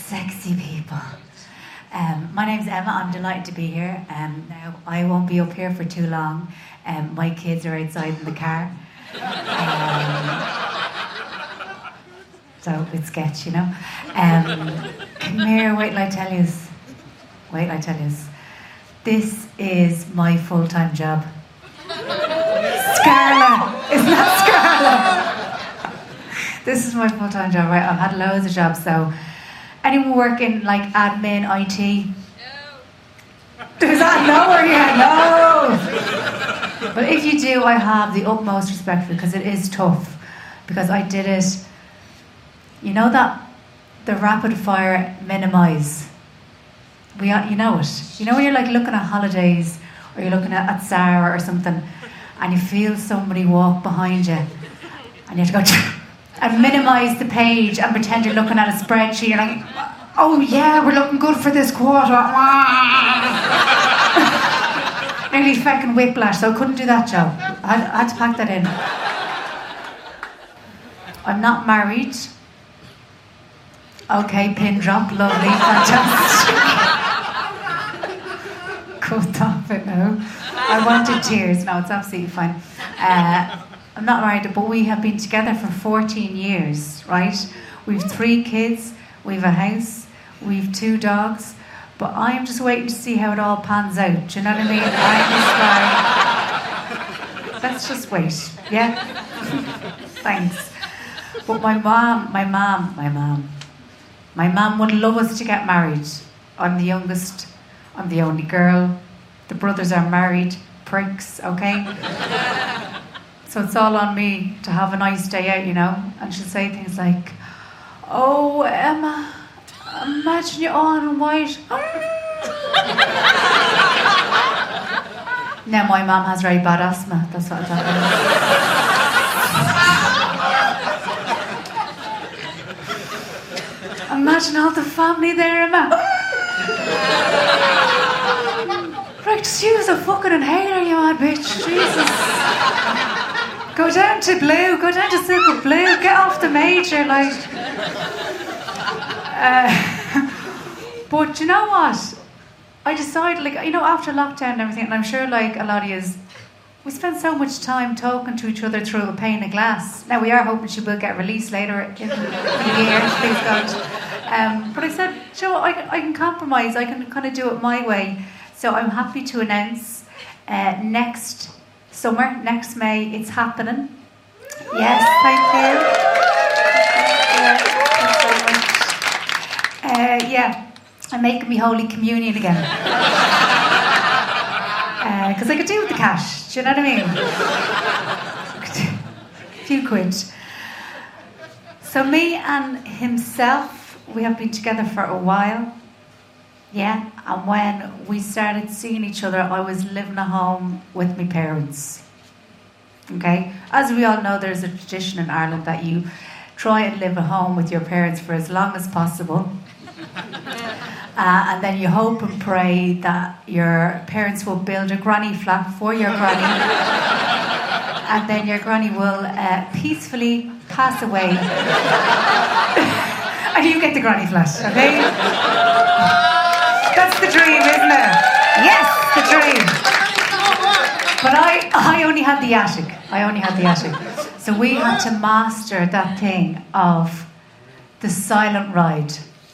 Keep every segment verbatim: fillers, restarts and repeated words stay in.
Sexy people. Um, my name's Emma. I'm delighted to be here. Um, now, I won't be up here for too long. Um, my kids are outside in the car. Um, so it's sketch, you know. Um, come here, wait till I tell you. Wait till I tell you. This is my full-time job. Scarla! Isn't that Scarla? This is my full-time job, right? I've had loads of jobs, so... Anyone working like admin, I T? No. Does that no or yeah? No. But if you do, I have the utmost respect for it because it is tough. Because I did it. You know that the rapid fire minimise. We, you know it. You know when you're like looking at holidays or you're looking at, at Zara or something, and you feel somebody walk behind you, and you have to go. And minimise the page and pretend you're looking at a spreadsheet. You're like, oh yeah, we're looking good for this quarter. Nearly fucking whiplash, so I couldn't do that job. I had, I had to pack that in. I'm not married. Okay, pin drop, lovely, fantastic. Cut off it now. I wanted tears. No, it's absolutely fine. Uh, I'm not married, but we have been together for fourteen years, right? We've three kids, we've a house, we've two dogs, but I'm just waiting to see how it all pans out. Do you know what I mean? I'm just like, let's just wait, yeah? Thanks. But my mom, my mom, my mom, my mom would love us to get married. I'm the youngest, I'm the only girl, the brothers are married, pricks, okay? So it's all on me to have a nice day out, you know. And she'll say things like, oh, Emma, imagine you all in white. Now, my mum has very bad asthma. That's what I thought. Imagine all the family there, Emma. Right, just use a fucking inhaler, you mad bitch. Jesus. Go down to blue, go down to super blue, get off the major, like. Uh, but you know what? I decided, like, you know, after lockdown and everything, and I'm sure, like, a lot of yous, we spend so much time talking to each other through a pane of glass. Now, we are hoping she will get released later in the year, please God. Um, but I said, Joe, I, I can compromise, I can kind of do it my way. So I'm happy to announce uh, next summer, next May, it's happening. Yes, thank you. Uh, yeah, I'm making me Holy Communion again. Because uh, I could do with the cash, do you know what I mean? A few quid. So me and himself, we have been together for a while. Yeah, and when we started seeing each other, I was living at home with my parents. Okay? As we all know, there's a tradition in Ireland that you try and live at home with your parents for as long as possible. Uh, and then you hope and pray that your parents will build a granny flat for your granny. And then your granny will uh, peacefully pass away. And you get the granny flat, okay? That's the dream, isn't it? Yes, the dream. But I, I only had the attic. I only had the attic. So we had to master that thing of the silent ride.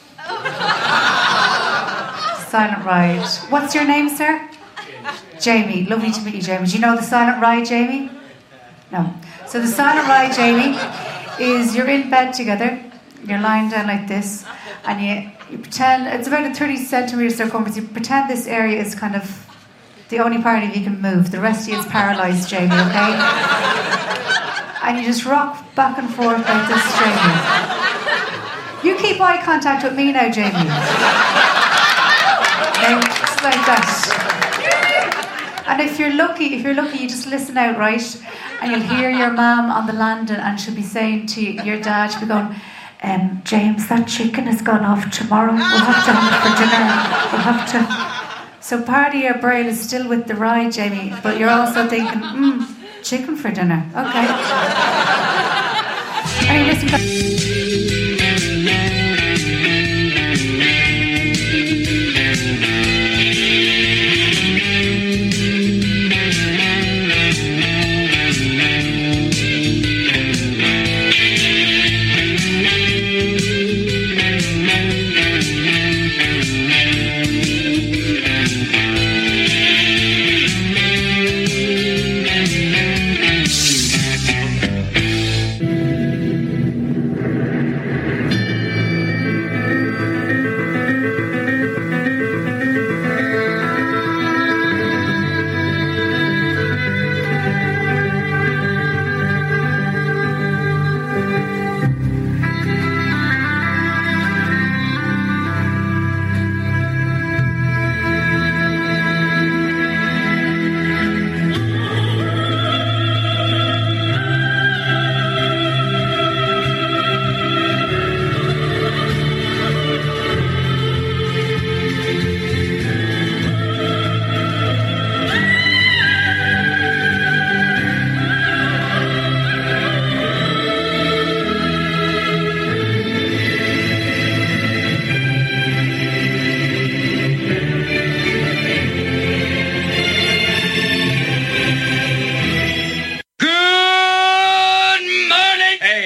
Silent ride. What's your name, sir? Jamie. Lovely to meet you, Jamie. Do you know the silent ride, Jamie? No. So the silent ride, Jamie, is you're in bed together. You're lying down like this, and you, you pretend, it's about a thirty centimetre circumference, you pretend this area is kind of the only part of you can move. The rest of you is paralysed, Jamie, okay? And you just rock back and forth like this, Jamie. You keep eye contact with me now, Jamie. Okay, just like that. And if you're lucky, if you're lucky, you just listen out, right? And you'll hear your mum on the landing, and she'll be saying to your dad, she'll be going, Um, James, that chicken has gone off tomorrow. We'll have to have it for dinner. We'll have to. So part of your brain is still with the ride, Jamie, but you're also thinking, hmm, chicken for dinner. Okay. Are you listening?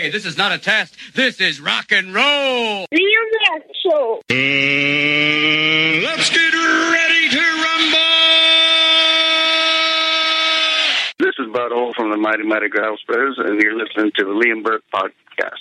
Hey, this is not a test. This is rock and roll. Liam Mack Show. Uh, let's get ready to rumble. This is Bud Hole from the Mighty Mighty Grouse Bears, and you're listening to the Liam Burke Podcast.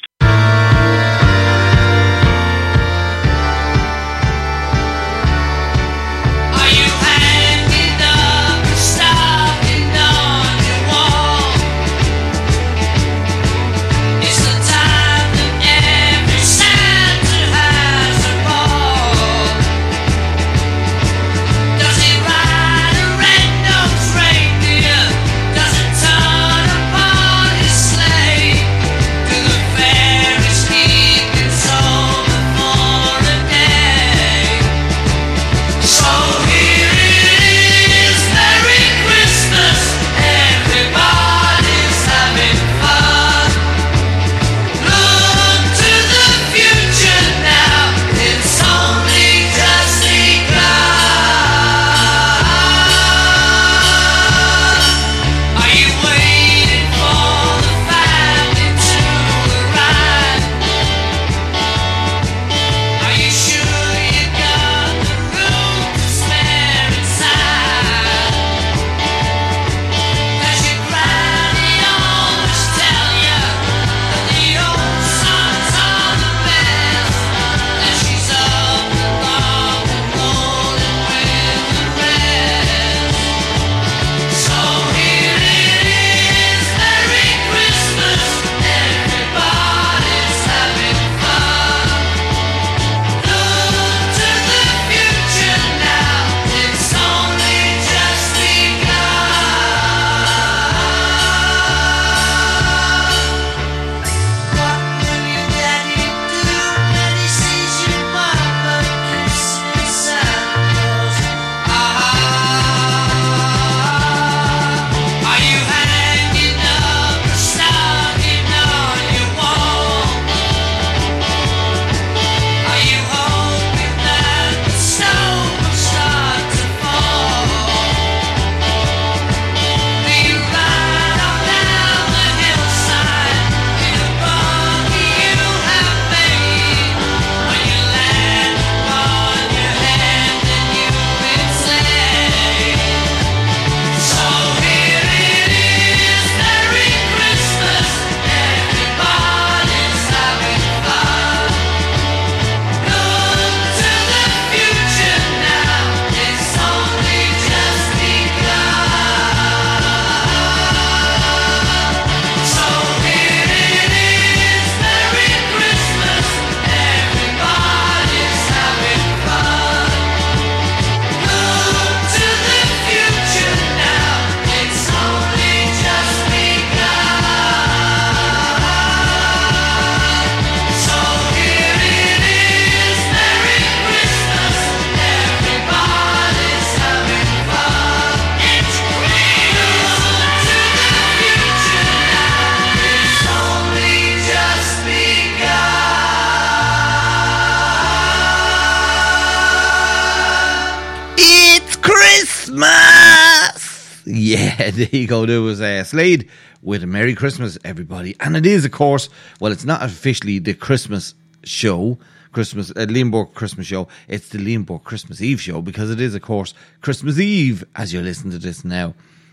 Yeah, there you go. There was uh, Slade with a Merry Christmas, everybody. And it is, of course, well, it's not officially the Christmas show, Christmas, uh, Liam Burke Christmas show. It's the Liam Burke Christmas Eve show, because it is, of course, Christmas Eve as you listen to this now.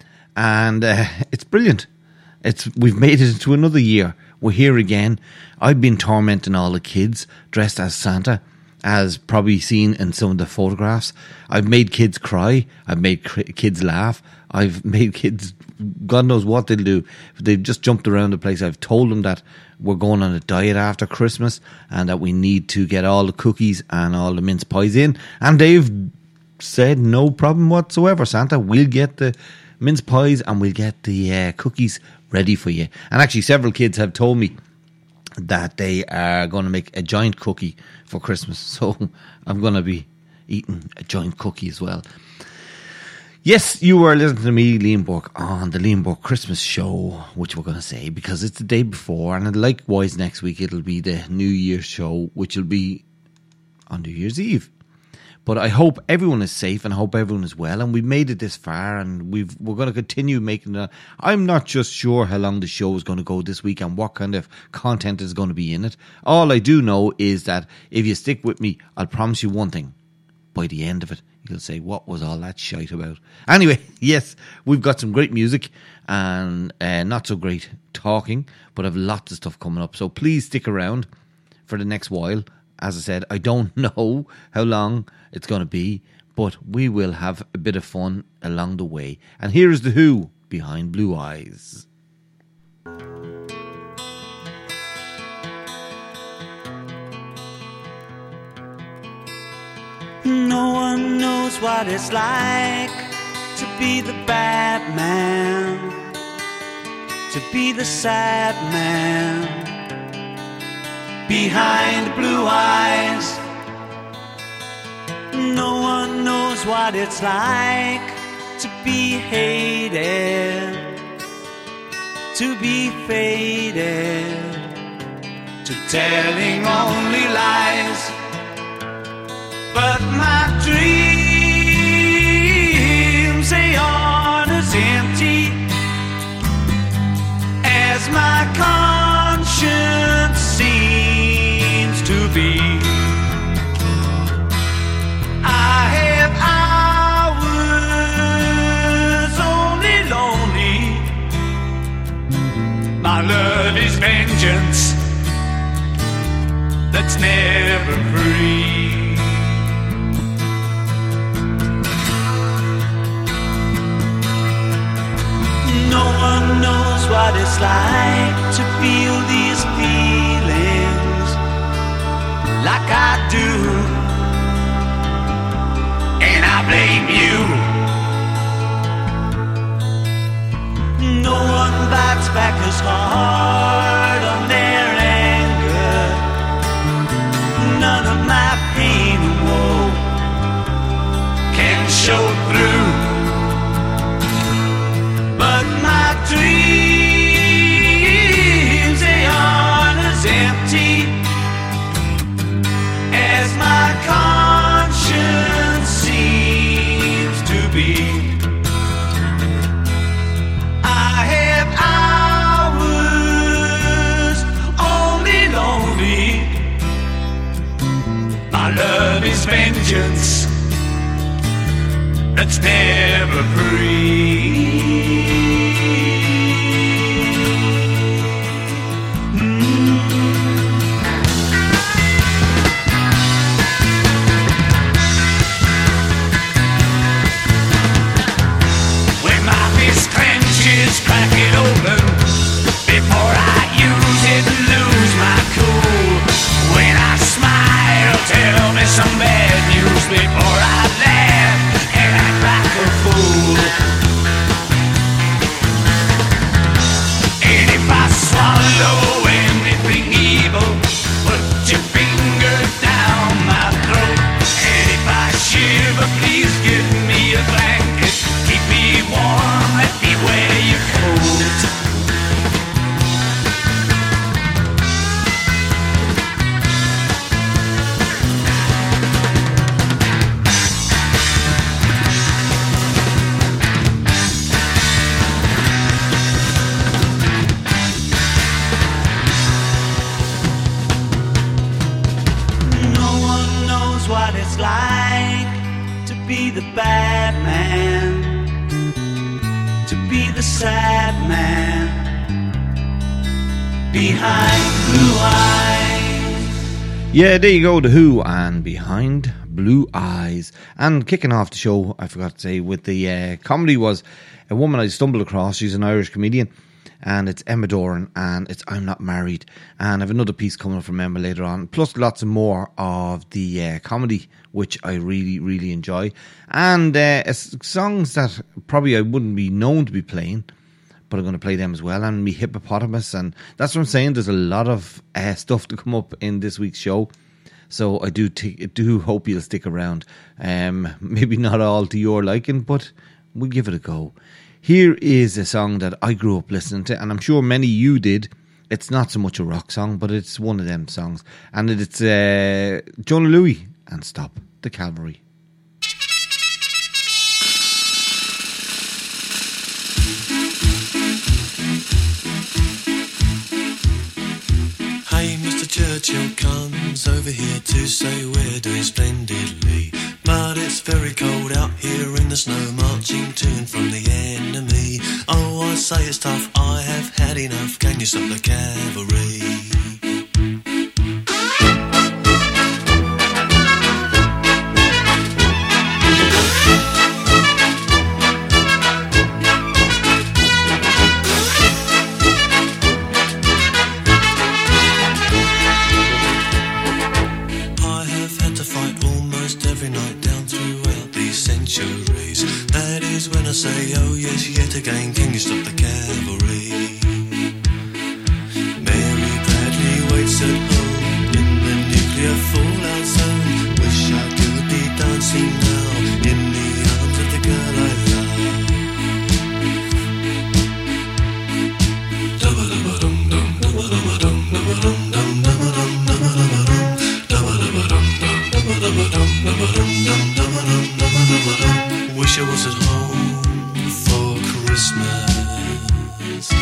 And uh, it's brilliant. It's We've made it into another year. We're here again. I've been tormenting all the kids dressed as Santa, as probably seen in some of the photographs. I've made kids cry. I've made cr- kids laugh. I've made kids, God knows what they'll do. They've just jumped around the place. I've told them that we're going on a diet after Christmas and that we need to get all the cookies and all the mince pies in. And they've said no problem whatsoever, Santa. We'll get the mince pies and we'll get the uh, cookies ready for you. And actually several kids have told me that they are going to make a giant cookie for Christmas. So I'm going to be eating a giant cookie as well. Yes, you were listening to me, Liam Burke, on the Liam Burke Christmas show, which we're going to say, because it's the day before, and likewise next week it'll be the New Year's show, which will be on New Year's Eve. But I hope everyone is safe and I hope everyone is well. And we've made it this far and we've, we're going to continue making it. I'm not just sure how long the show is going to go this week and what kind of content is going to be in it. All I do know is that if you stick with me, I'll promise you one thing. By the end of it, you'll say, what was all that shite about? Anyway, yes, we've got some great music and uh, not so great talking, but I've lots of stuff coming up. So please stick around for the next while. As I said, I don't know how long it's going to be, but we will have a bit of fun along the way. And here is The Who, Behind Blue Eyes. No one knows what it's like to be the bad man, to be the sad man behind blue eyes. No one knows what it's like to be hated, to be faded, to telling only lies. But my dreams, they aren't as empty as my conscience seems to be. I have hours only lonely. My love is vengeance that's never free. No one knows what it's like to feel these feelings like I do, and I blame you. No one bites back as hard on their anger. None of my pain and woe can show through. But my dreams, they aren't as empty as my conscience seems to be. I have hours only lonely. My love is vengeance that's never free. Crack it open before I use it and lose my cool. When I smile, tell me some bad news before I laugh and act like a fool. And if I swallow anything evil, put your finger down my throat. And if I shiver, please give me a blanket. Keep me warm, let me wear your coat. No one knows what it's like to be the bad man, to be the sad man behind blue eyes. Yeah, there you go, The Who and Behind Blue Eyes. And kicking off the show, I forgot to say, with the uh, comedy was a woman I stumbled across. She's an Irish comedian, and it's Emma Doran, and it's I'm Not Married. And I have another piece coming up from Emma later on, plus lots of more of the uh, comedy, which I really, really enjoy. And uh, songs that probably I wouldn't be known to be playing, but I'm going to play them as well. And me Hippopotamus, and that's what I'm saying. There's a lot of uh, stuff to come up in this week's show. So I do t- do hope you'll stick around. Um, maybe not all to your liking, but we'll give it a go. Here is a song that I grew up listening to, and I'm sure many of you did. It's not so much a rock song, but it's one of them songs. And it's uh, Jonah Louie and Stop the Cavalry. Churchill comes over here to say we're doing splendidly. But it's very cold out here in the snow, marching to and from the enemy. Oh, I say it's tough, I have had enough. Can you stop the cavalry? That is when I say, oh yes, yet again, can you stop the cavalry? Mary Bradley waits at home in the nuclear fallout zone. Wish I could be dancing now in the arms of the girl I love. Dum-ba-dum-ba-dum-dum, dum-ba-dum-ba-dum, dum-ba-dum-dum, dum-ba-dum-dum, dum-ba-dum-dum, dum-ba-dum-ba-dum, dum-ba-dum-dum, dum-ba-dum-dum, dum-ba-dum-dum. Wish I was at home for Christmas.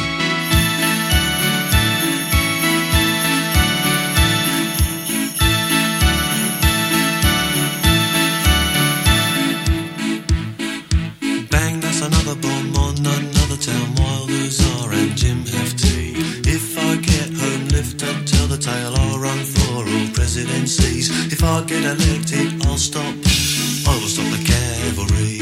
Bang, that's another bomb on another town while the Tsar and Jim have tea. If I get home, lift and tell the tale, I'll run for all presidencies. If I get elected, I'll stop, I will stop the cavalry.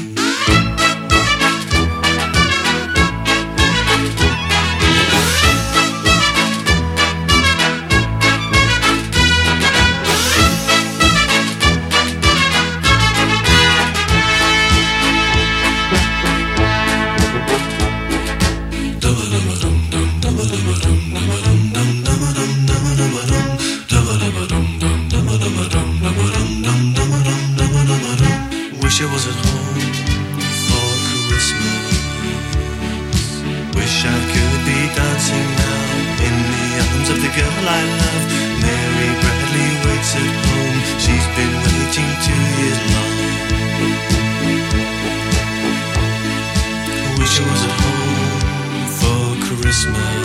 Wish I was at home for Christmas. Wish I could be dancing now in the arms of the girl I love. Mary Bradley waits at home. She's been waiting two years long. Wish I was at home for Christmas.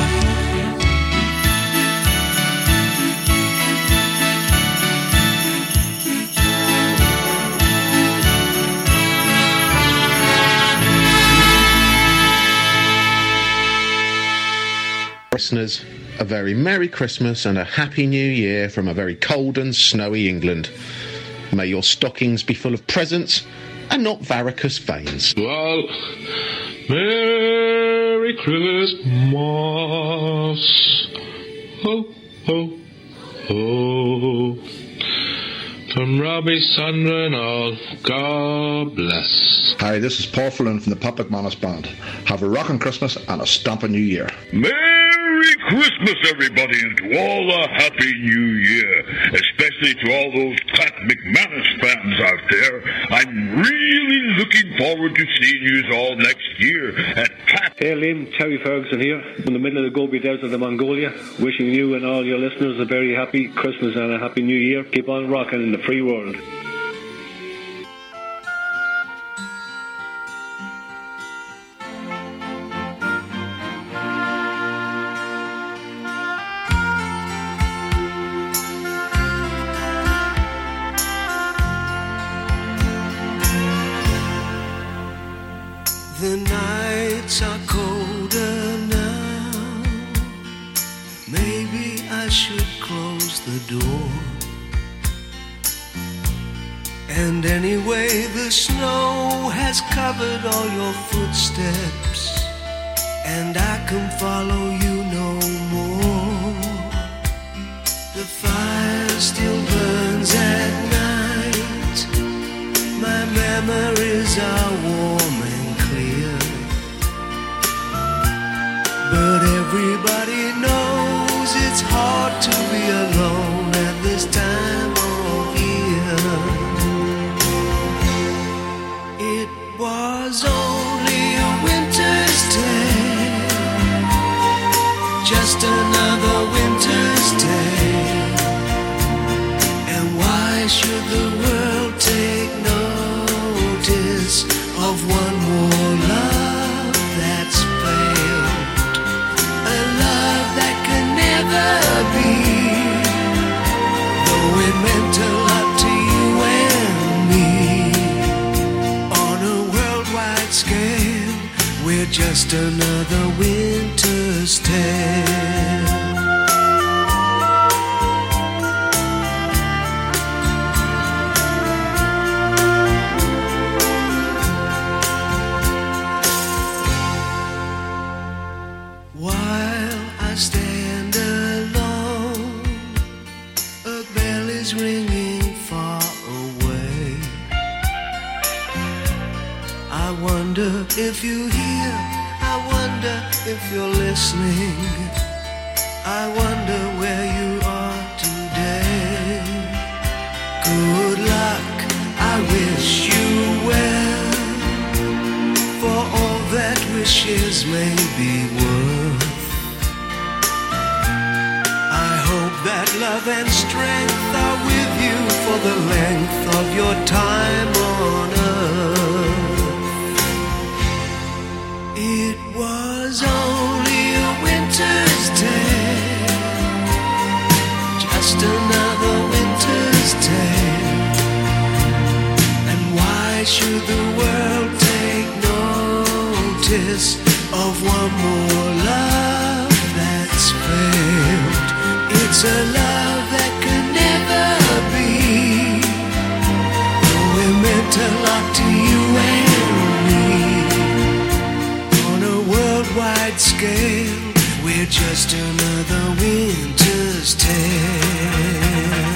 Listeners, a very Merry Christmas and a Happy New Year from a very cold and snowy England. May your stockings be full of presents and not varicose veins. Well, Merry Christmas. Ho, ho, ho. From Robbie, Sandra and all, God bless. Hi, this is Paul Flynn from the Puppet Manos Band. Have a rockin' Christmas and a stompin' New Year. Merry Christmas, everybody, and to all a Happy New Year, especially to all those Pat McManus fans out there. I'm really looking forward to seeing you all next year at Pat. Hey Liam, Terry Ferguson here, from the middle of the Gobi Desert of Mongolia, wishing you and all your listeners a very happy Christmas and a Happy New Year. Keep on rocking in the free world. The nights are colder now. Maybe I should close the door. And anyway, the snow has covered all your footsteps, and I can follow you no more. The fire still burns at night. My memories are warm and clear, but everybody knows it's hard to be alone at this time of year. It was only a winter's day, just another winter's day. And why should the world take notice of one more love that's failed? A love that can never be meant a lot to you and me. On a worldwide scale, we're just another winter's tale. While I stand alone, a bell is ringing far away. I wonder if you hear, I wonder if you're listening. I wonder where you are today. Good luck, I wish you well, for all that wishes may be worth. I hope that love and strength are with you for the length of your time on earth. It was only a winter's tale, just another winter's tale. And why should the world take notice of one more love that's failed? It's a love that could never be. Oh, it meant a lot to you and me. On a worldwide scale, we're just another winter's tale.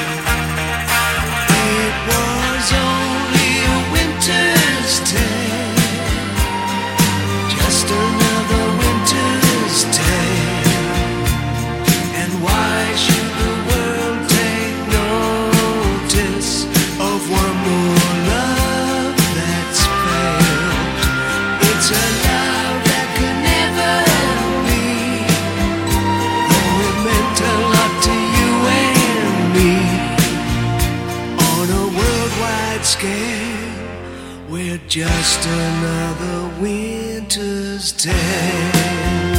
It was only a winter's tale, just another winter's tale. And why should the world take notice of one more love that's failed? It's a love that could never be. Oh, it meant a lot to you and me. On a worldwide scale, we're just another winter's tale.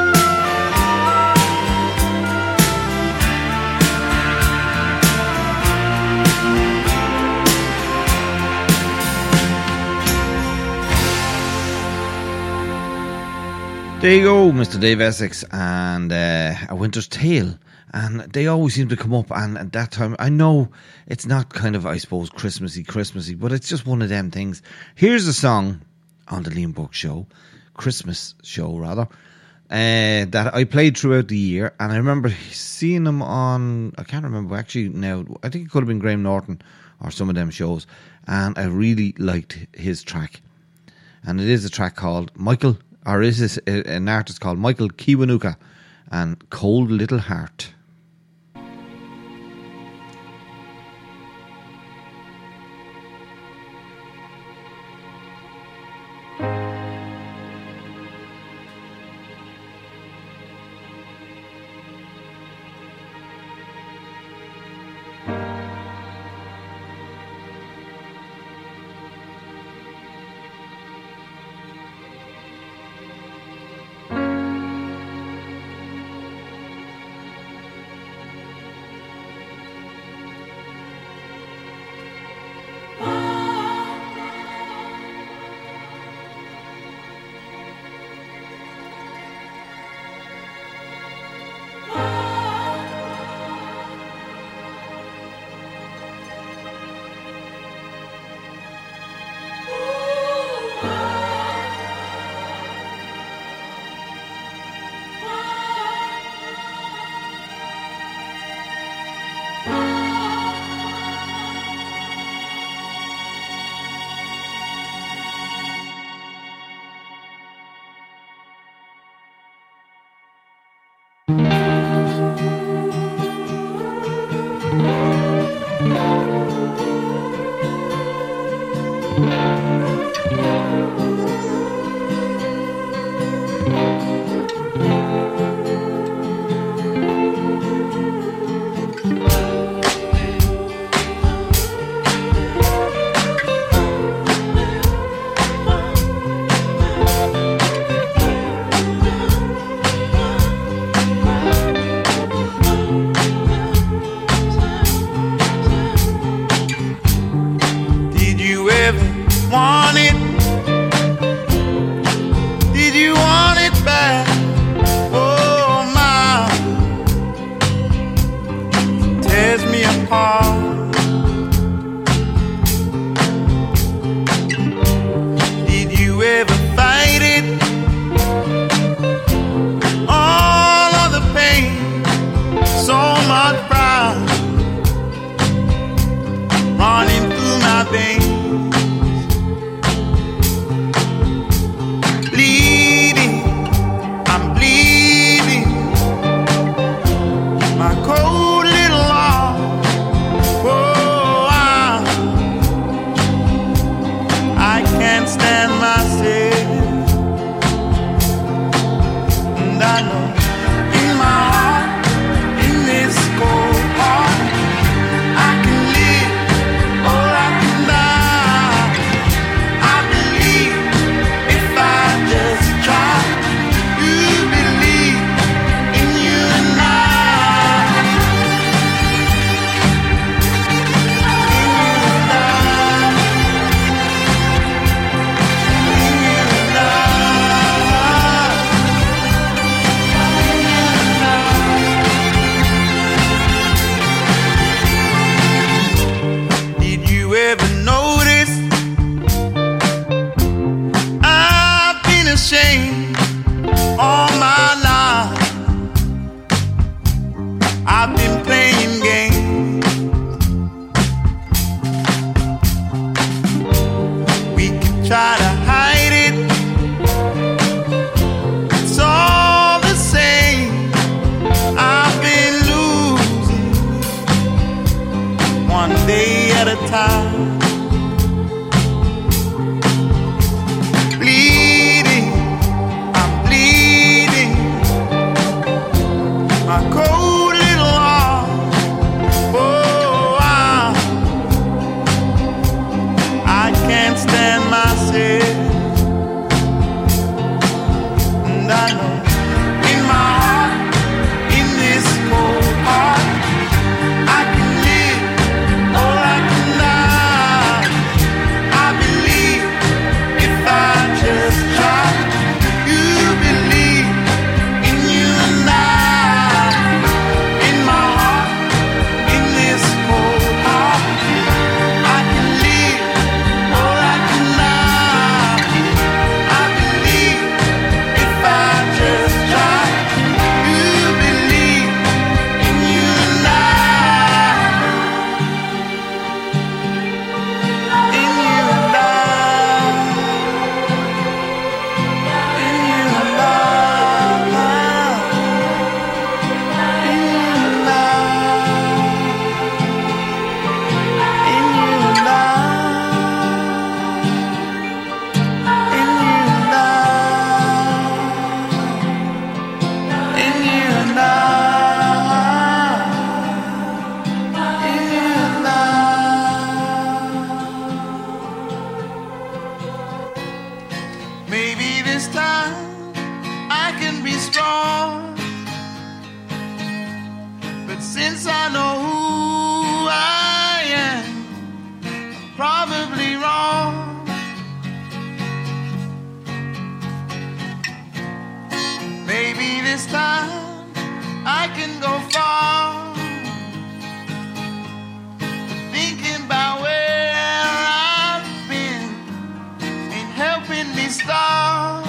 There you go, Mister Dave Essex and uh, A Winter's Tale. And they always seem to come up, and at that time, I know it's not kind of, I suppose, Christmassy, Christmassy, but it's just one of them things. Here's a song on the Liam Burke show, Christmas show rather, uh, that I played throughout the year, and I remember seeing them on, I can't remember actually now, I think it could have been Graham Norton or some of them shows, and I really liked his track. And it is a track called Michael, or is this an artist called Michael Kiwanuka, and Cold Little Heart. my cold little law. Oh, I, I can't stand myself, and I know in my heart, in this cold heart, I can live or I can die. I believe if I just try. You believe in you and I. In you and I. Did you ever notice I've been ashamed all my life? I've been playing games. We can try to hide it, it's all the same. I've been losing one day at a time. Bleeding, I'm bleeding. My cold little heart. Oh, I, I can't stand myself, and I know in my heart, in this cold heart, I can live or I can die. I believe if I just try. You believe in you and I. In my heart, in this cold heart, I can live or I can die. I believe if I just try. You believe in you and I. In you and I. In you and I. In you and I. In you and I. In you and I. In you and I. In you and I. Maybe this time I can be strong, but since I know who I am, I'm probably wrong. Maybe this time I can go far, thinking about where I've been ain't helping me start.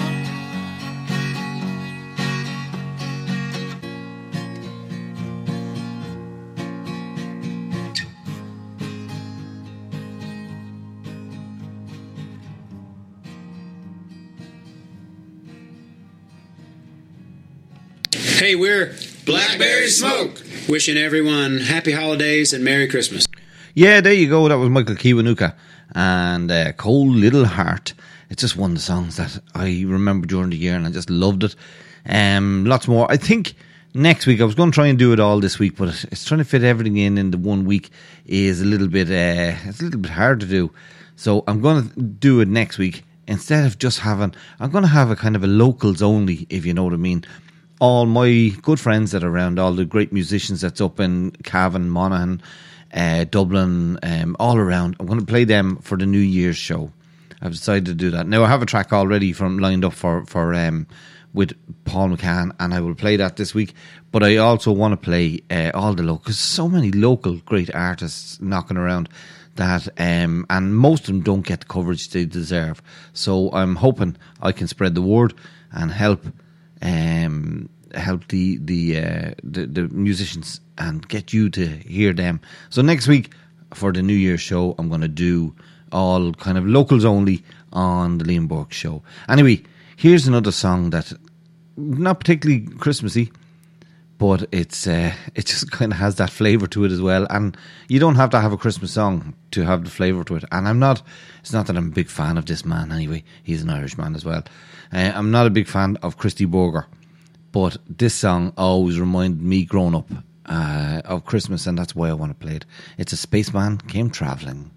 Hey, we're Blackberry Smoke, wishing everyone happy holidays and Merry Christmas. Yeah, there you go. That was Michael Kiwanuka and uh, Cold Little Heart. It's just one of the songs that I remember during the year and I just loved it. Um, lots more. I think next week, I was going to try and do it all this week, but it's trying to fit everything in in the one week is a little bit, uh, it's a little bit hard to do. So I'm going to do it next week instead of just having, I'm going to have a kind of a locals only, if you know what I mean. All my good friends that are around, all the great musicians that's up in Cavan, Monaghan, uh, Dublin, um, all around. I'm going to play them for the New Year's show. I've decided to do that. Now I have a track already from lined up for for um, with Paul McCann, and I will play that this week. But I also want to play uh, all the local, because so many local great artists knocking around that, um, and most of them don't get the coverage they deserve. So I'm hoping I can spread the word and help. Um, help the the, uh, the the musicians and get you to hear them. So next week for the New Year's show, I'm going to do all kind of locals only on the Liam Burke show. Anyway, here's another song that not particularly Christmassy, but but it's uh, it just kind of has that flavour to it as well. And you don't have to have a Christmas song to have the flavour to it. And I'm not, it's not that I'm a big fan of this man anyway. He's an Irish man as well. Uh, I'm not a big fan of Christy Burger, but this song always reminded me growing up uh, of Christmas, and that's why I want to play it. It's A Spaceman Came Travelling.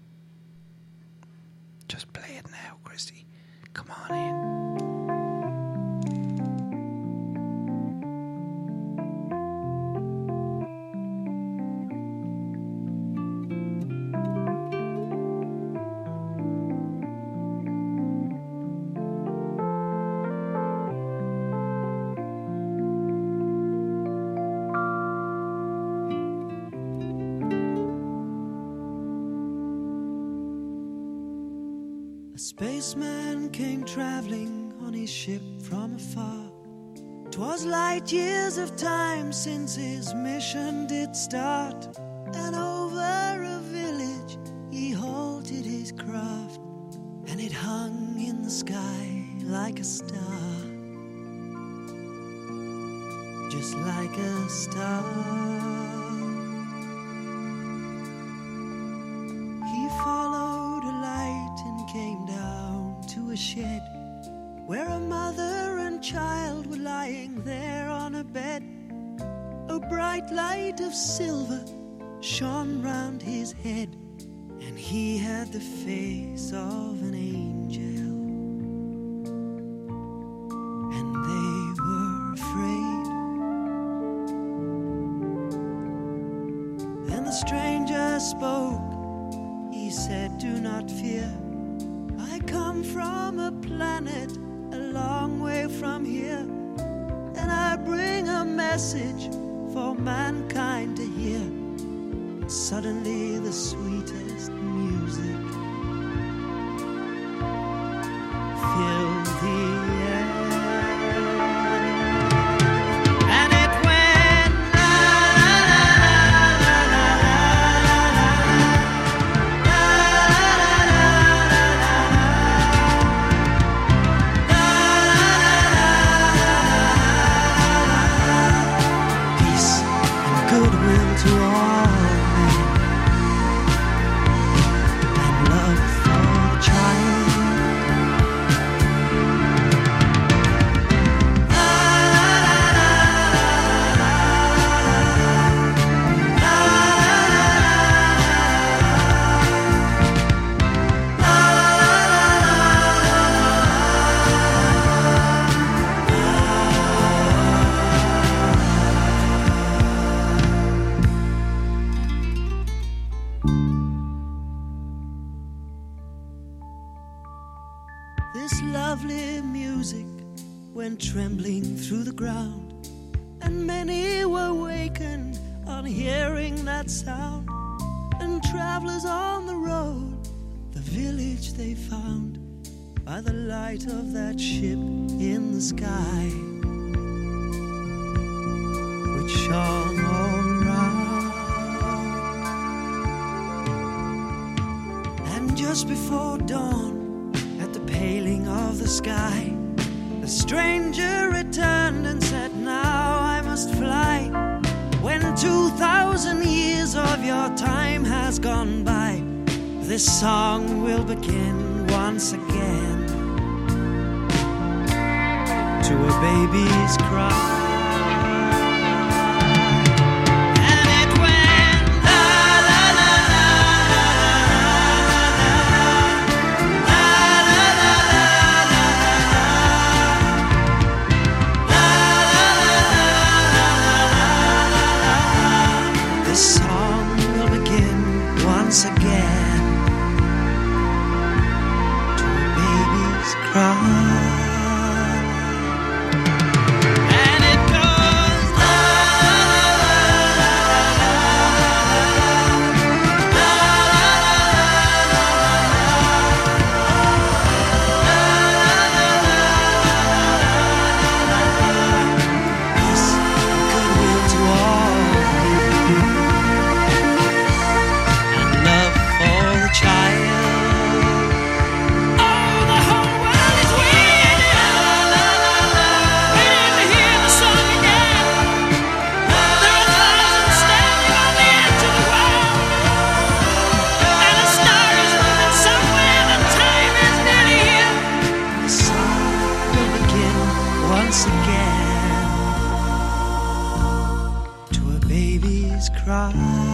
Just play it now, Christy. Come on in. A spaceman came travelling on his ship from afar. 'Twas light years of time since his mission did start, and over a village he halted his craft, and it hung in the sky like a star, just like a star. He followed a light and came down to a shed where a mother and child were lying there on a bed. A bright light of silver shone round his head, and he had the face of an angel, and they were afraid. Then the stranger spoke. He said, "Do not fear. I come from a planet a long way from here, and I bring a message for mankind to hear." And suddenly the sweetest music filled the air, and it went la la la la goodwill to all men, and love for the child. This lovely music went trembling through the ground, and many were wakened on hearing that sound. And travelers on the road, the village they found by the light of that ship in the sky, which shone all around. And just before dawn, paling of the sky, the stranger returned and said, "Now I must fly. When two thousand years of your time has gone by, this song will begin once again to a baby's cry." Once again to a baby's cry, and it babies cry.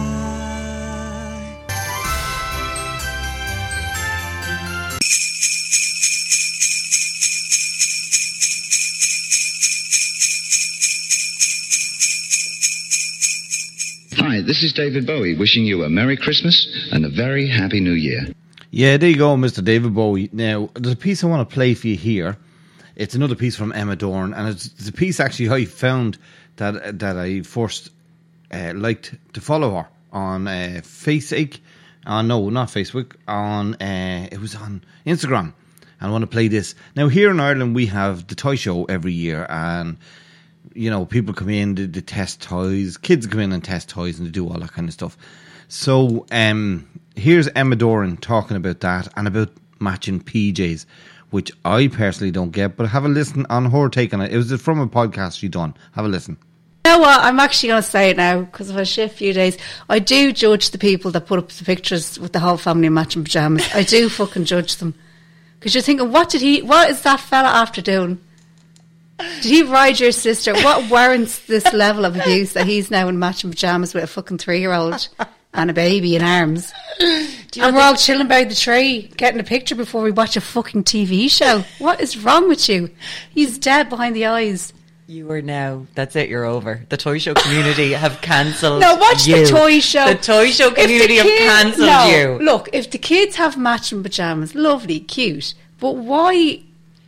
Hi, this is David Bowie wishing you a Merry Christmas and a very Happy New Year. Yeah, there you go, Mister David Bowie. Now, there's a piece I want to play for you here. It's another piece from Emma Dorn, and it's, it's a piece actually I found that that I first uh, liked to follow her on uh, Facebook. Uh, no, not Facebook. On uh, it was on Instagram. And I want to play this. Now, here in Ireland, we have the toy show every year, and you know, people come in, they, they test toys. Kids come in and test toys, and they do all that kind of stuff. So, um, here's Emma Doran talking about that and about matching P Js, which I personally don't get, but have a listen on her take on it. It was from a podcast she done. Have a listen. You know what? I'm actually going to say it now because if I shift a few days, I do judge the people that put up the pictures with the whole family in matching pyjamas. I do fucking judge them because you're thinking, what did he? What is that fella after doing? Did he ride your sister? What warrants this level of abuse that he's now in matching pyjamas with a fucking three-year-old and a baby in arms? And we're all chilling by the tree, getting a picture before we watch a fucking T V show. What is wrong with you? He's dead behind the eyes. You are now, that's it, you're over. The toy show community have cancelled No, watch you. the toy show. The toy show community If the have kid- cancelled no, you. Look, if the kids have matching pyjamas, lovely, cute. But why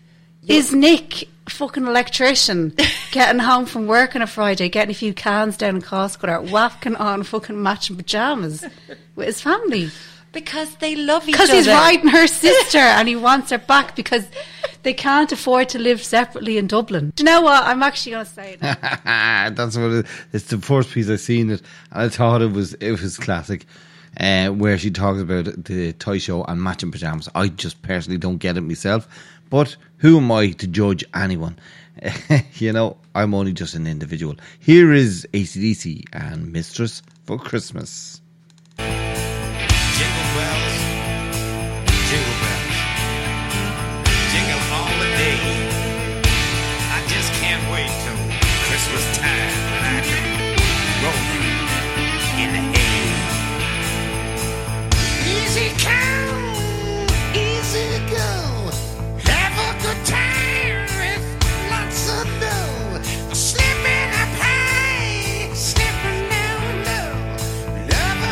is Nick, a fucking electrician, getting home from work on a Friday, getting a few cans down in Costco, there, whacking on fucking matching pyjamas with his family? Because they love each other. Because he's riding her sister and he wants her back because they can't afford to live separately in Dublin. Do you know what? I'm actually going to say it. That's what it, it's the first piece I seen it, and I thought it was it was classic. Uh, where she talks about the toy show and matching pyjamas. I just personally don't get it myself, but who am I to judge anyone? You know, I'm only just an individual. Here is A C D C and Mistress for Christmas. Jingle bells, jingle bells, jingle all the day. I just can't wait till Christmas time when I can roll in the hay. Easy come, easy go. Have a good time with lots of dough. Slipping up high, slipping down low. Love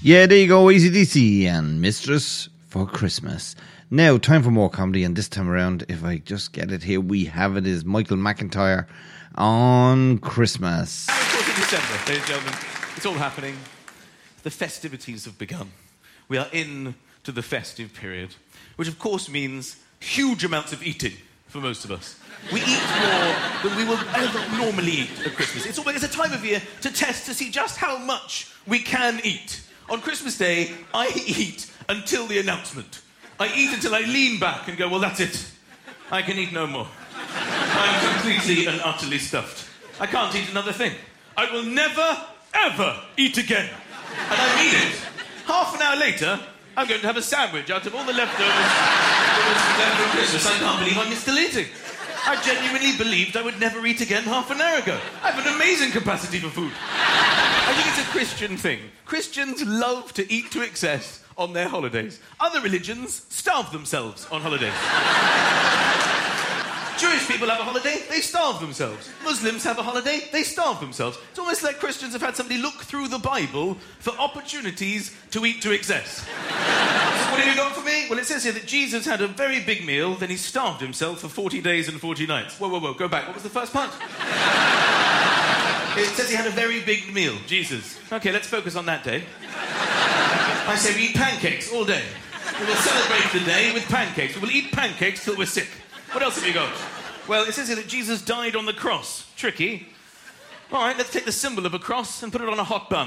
Yeah, there you go, A C D C and Mistress for Christmas. Now, time for more comedy, and this time around, if I just get it here, we have it is Michael McIntyre on Christmas. Of course, in December, ladies and gentlemen, it's all happening. The festivities have begun. We are in to the festive period, which of course means huge amounts of eating for most of us. We eat more than we will ever normally eat at Christmas. It's always a time of year to test to see just how much we can eat. On Christmas Day, I eat until the announcement. I eat until I lean back and go, well, that's it. I can eat no more. I'm completely and utterly stuffed. I can't eat another thing. I will never, ever eat again. And I mean it. Half an hour later, I'm going to have a sandwich out of all the leftovers that was left from Christmas. I can't believe I'm still eating. I genuinely believed I would never eat again half an hour ago. I have an amazing capacity for food. I think it's a Christian thing. Christians love to eat to excess on their holidays. Other religions starve themselves on holidays. Jewish people have a holiday, they starve themselves. Muslims have a holiday, they starve themselves. It's almost like Christians have had somebody look through the Bible for opportunities to eat to excess. So what have you got for me? Well, it says here that Jesus had a very big meal, then he starved himself for forty days and forty nights. Whoa, whoa, whoa, go back. What was the first part? It says he had a very big meal, Jesus. Okay, let's focus on that day. I say we eat pancakes all day. We will celebrate the day with pancakes. We will eat pancakes till we're sick. What else have you got? Well, it says here that Jesus died on the cross. Tricky. All right, let's take the symbol of a cross and put it on a hot bun.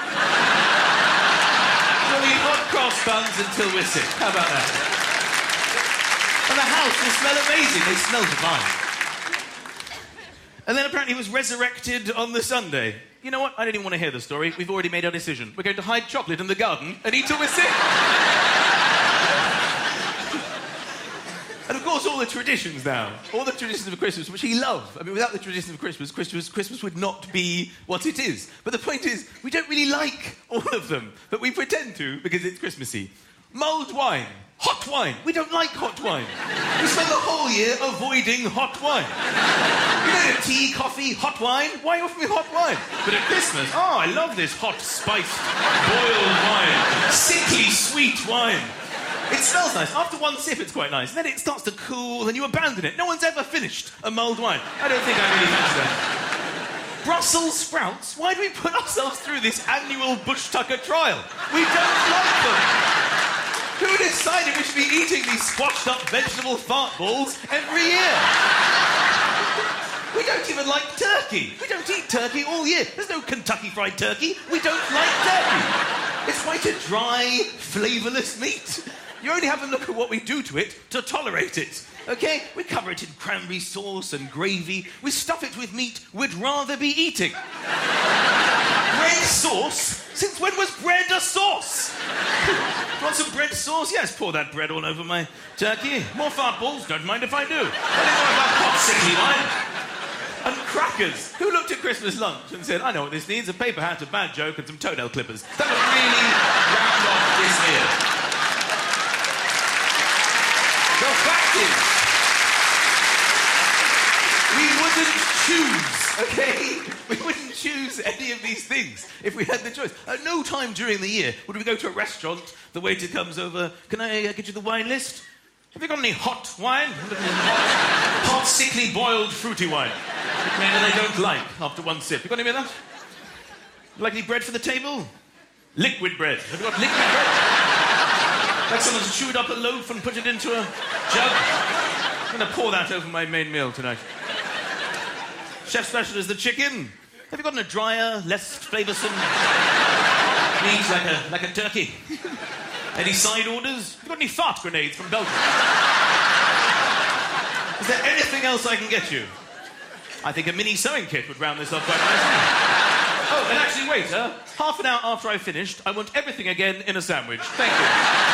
We'll eat hot cross buns until we're sick. How about that? And the house will smell amazing. They smell divine. And then apparently he was resurrected on the Sunday. You know what? I don't even want to hear the story. We've already made our decision. We're going to hide chocolate in the garden and eat till we're sick. And of course, all the traditions now, all the traditions of Christmas, which he loved. I mean, without the traditions of Christmas, Christmas, Christmas would not be what it is. But the point is, we don't really like all of them, but we pretend to because it's Christmassy. Mulled wine, hot wine. We don't like hot wine. We spend the whole year avoiding hot wine. You know, tea, coffee, hot wine. Why offer me hot wine? But at Christmas, oh, I love this hot, spiced, boiled wine, sickly sweet wine. It smells nice. After one sip, it's quite nice. Then it starts to cool, and you abandon it. No one's ever finished a mulled wine. I don't think I really fancy that. Brussels sprouts? Why do we put ourselves through this annual Bush Tucker trial? We don't like them. Who decided we should be eating these squashed-up vegetable fart balls every year? We don't even like turkey. We don't eat turkey all year. There's no Kentucky Fried Turkey. We don't like turkey. It's quite a dry, flavourless meat. You only have a look at what we do to it to tolerate it, okay? We cover it in cranberry sauce and gravy. We stuff it with meat we'd rather be eating. Bread sauce? Since when was bread a sauce? Want some bread sauce? Yes, pour that bread all over my turkey. More fart balls? Don't mind if I do. I don't know about hot sickly wine. And crackers. Who looked at Christmas lunch and said, I know what this needs, a paper hat, a bad joke, and some toenail clippers. That would really round off this year. The fact is, we wouldn't choose, okay? We wouldn't choose any of these things if we had the choice. At no time during the year would we go to a restaurant, the waiter comes over, can I uh, get you the wine list? Have you got any hot wine? hot, hot, sickly, boiled, fruity wine. Maybe they don't like after one sip. You got any of that? Like any bread for the table? Liquid bread. Have you got liquid bread? Like someone's chewed up a loaf and put it into a jug? I'm going to pour that over my main meal tonight. Chef's special is the chicken. Have you got a drier, less flavoursome meat like a, like a turkey? Any side orders? Have you got any fart grenades from Belgium? Is there anything else I can get you? I think a mini sewing kit would round this off quite nicely. Oh, and actually, waiter, half an hour after I finished, I want everything again in a sandwich. Thank you.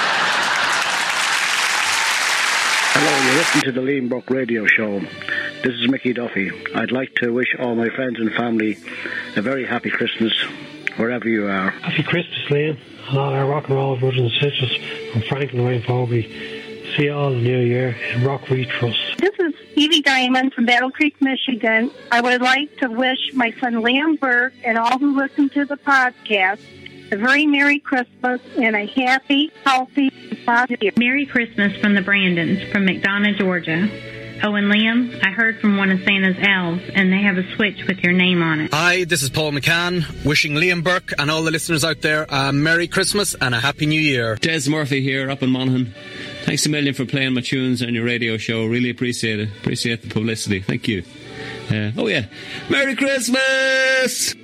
Hello, you're listening to the Liam Burke Radio Show. This is Mickey Duffy. I'd like to wish all my friends and family a very happy Christmas, wherever you are. Happy Christmas, Liam, and all our rock and roll brothers and sisters from Frank and Wayne Fogarty. See you all in the new year in Rock We Trust. This is Evie Diamond from Battle Creek, Michigan. I would like to wish my son Liam Burke and all who listen to the podcast a very Merry Christmas and a happy, healthy, positive. Merry Christmas from the Brandons from McDonough, Georgia. Oh, and Liam, I heard from one of Santa's elves, and they have a switch with your name on it. Hi, this is Paul McCann, wishing Liam Burke and all the listeners out there a Merry Christmas and a Happy New Year. Des Murphy here, up in Monaghan. Thanks a million for playing my tunes on your radio show. Really appreciate it. Appreciate the publicity. Thank you. Uh, oh, yeah. Merry Christmas!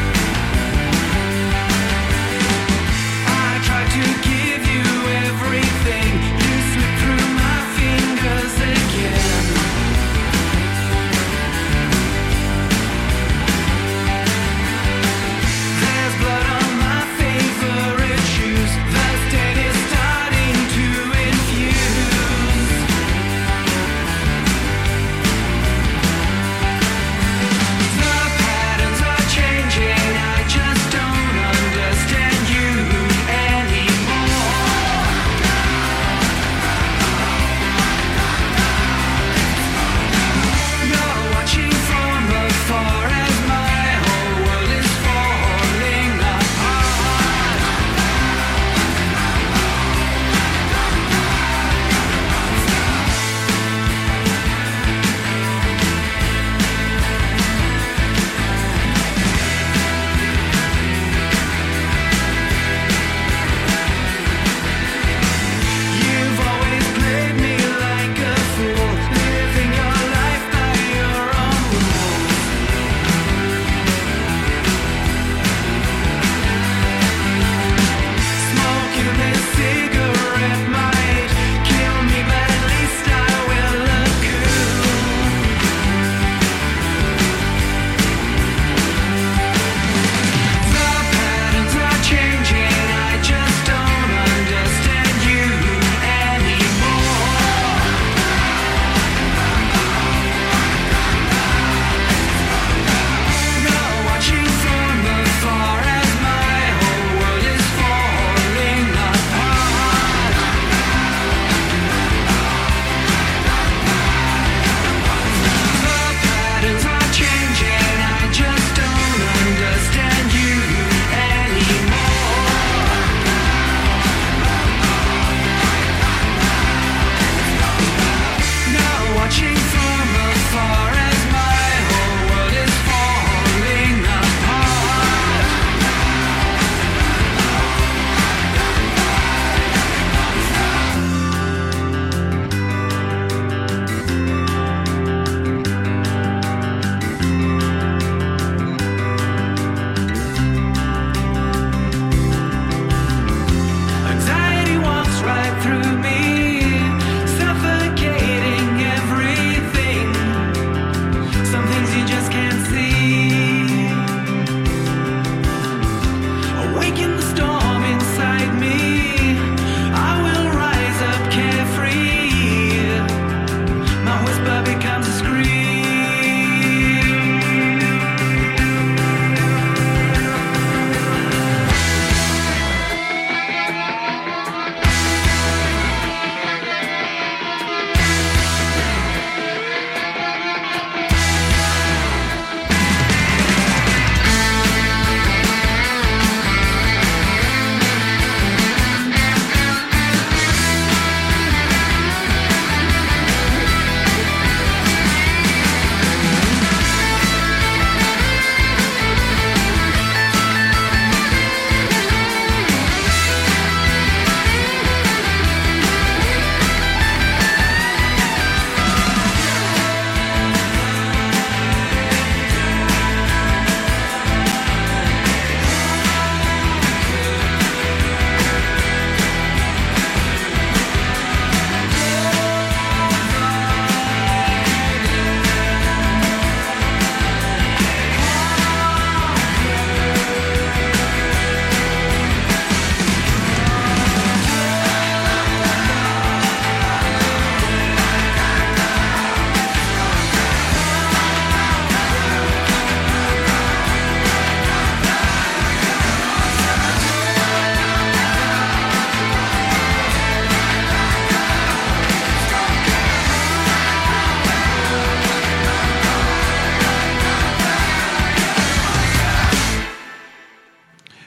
I tried to give you everything.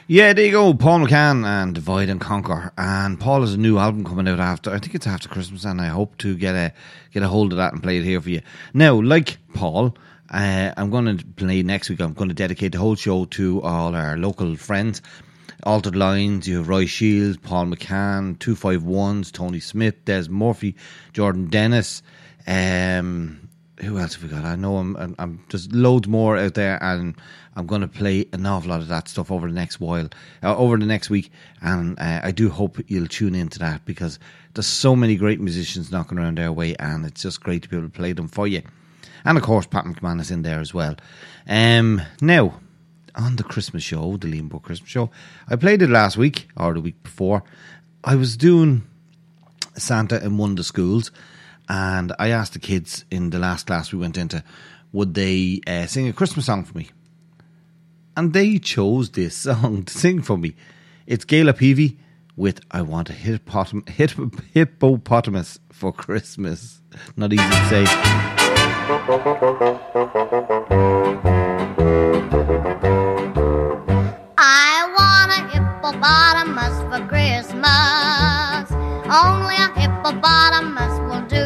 Yeah, there you go. Paul McCann and Divide and Conquer. And Paul has a new album coming out after, I think it's after Christmas, and I hope to get a get a hold of that and play it here for you. Now, like Paul, uh, I'm going to play next week. I'm going to dedicate the whole show to all our local friends. Altered Lines, you have Roy Shields, Paul McCann, two five ones, Tony Smith, Des Murphy, Jordan Dennis. Um, who else have we got? I know I'm, I'm, I'm there's loads more out there, and I'm going to play an awful lot of that stuff over the next while, uh, over the next week, and uh, I do hope you'll tune into that, because there's so many great musicians knocking around our way, and it's just great to be able to play them for you. And of course, Pat McManus in there as well. Um, now, on the Christmas show, the Liam Burke Christmas show, I played it last week, or the week before. I was doing Santa in one of the schools, and I asked the kids in the last class we went into, would they uh, sing a Christmas song for me? And they chose this song to sing for me. It's Gayla Peavy with I Want a Hippopotam- Hippopotamus for Christmas. Not easy to say. I want a hippopotamus for Christmas. Only a hippopotamus will do.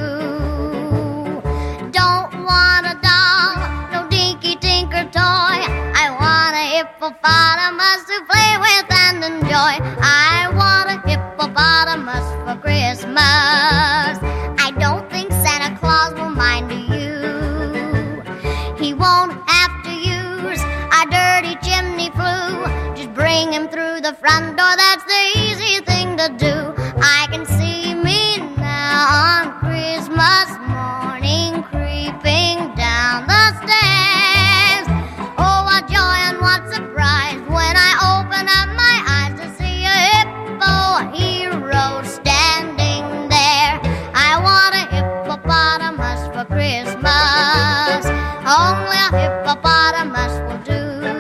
Don't want a doll, no dinky tinker toy. I want a hippopotamus to play with and enjoy. I want a hippopotamus for Christmas. I don't think Santa Claus will mind you. He won't have to use a dirty chimney flue. Just bring him through the front door, that's the easy thing to do. I can see me now on Christmas morning creeping down the stairs. Oh, what joy and what surprise when I open up my eyes to see a hippo hero standing there. I want a hippopotamus for Christmas. Only a hippopotamus will do.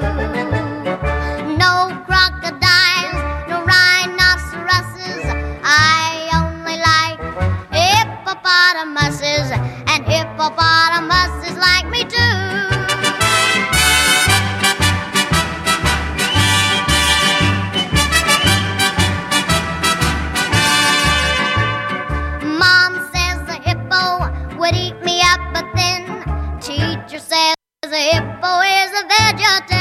No crocodiles, no rhinoceroses. I only like hippopotamuses, and hippopotamuses like me too. Mom says the hippo would eat me up, but then teacher says the hippo is a vegetarian.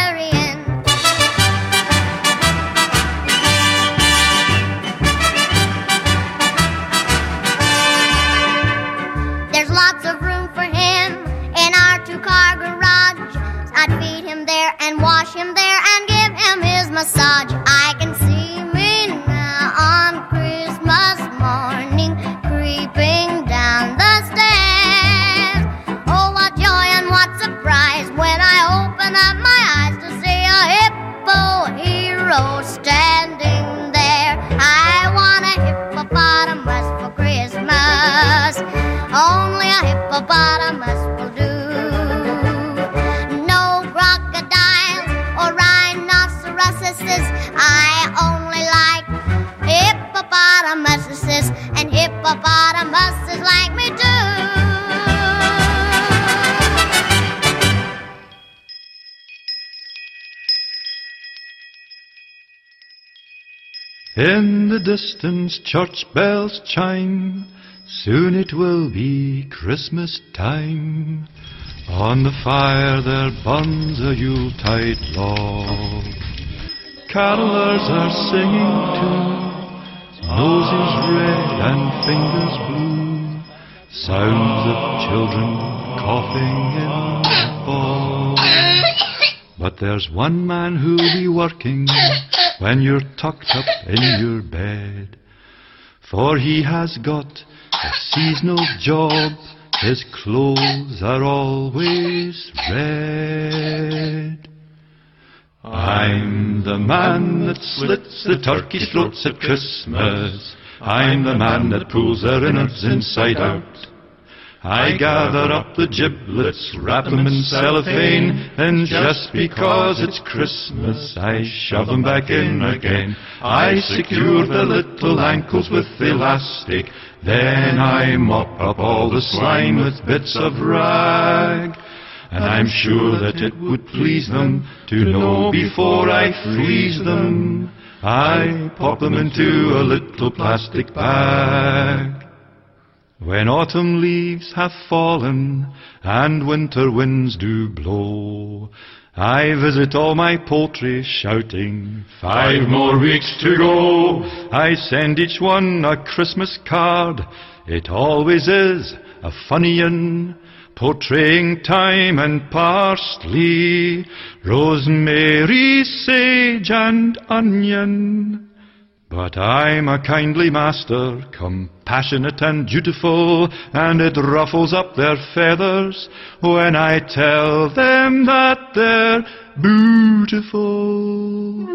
There's lots of room for him in our two-car garage. I'd feed him there and wash him there and give him his massage. I can see me now on Christmas morning creeping down the stairs. Oh, what joy and what surprise when I open up my eyes to see a hippo hero standing there. I want a hippopotamus for Christmas. Only a hippopotamus will do. No crocodiles or rhinoceroses. I only like hippopotamuses, and hippopotamuses like me too. In the distance church bells chime, soon it will be Christmas time. On the fire there burns a Yuletide log. Carolers are singing too, noses red and fingers blue. Sounds of children coughing in the fog. But there's one man who'll be working when you're tucked up in your bed, for he has got a seasonal job. His clothes are always red. I'm the man that slits the turkey's throats at Christmas. I'm the man that pulls their innards inside out. I gather up the giblets, wrap them in cellophane, and just because it's Christmas, I shove them back in again. I secure the little ankles with elastic, then I mop up all the slime with bits of rag. and I'm sure that it would please them to know before I freeze them, I pop them into a little plastic bag. When autumn leaves have fallen and winter winds do blow, I visit all my poultry shouting, five more weeks to go. I send each one a Christmas card, it always is a funny un, portraying thyme and parsley, rosemary, sage and onion. But I'm a kindly master, compassionate and dutiful, and it ruffles up their feathers when I tell them that they're beautiful.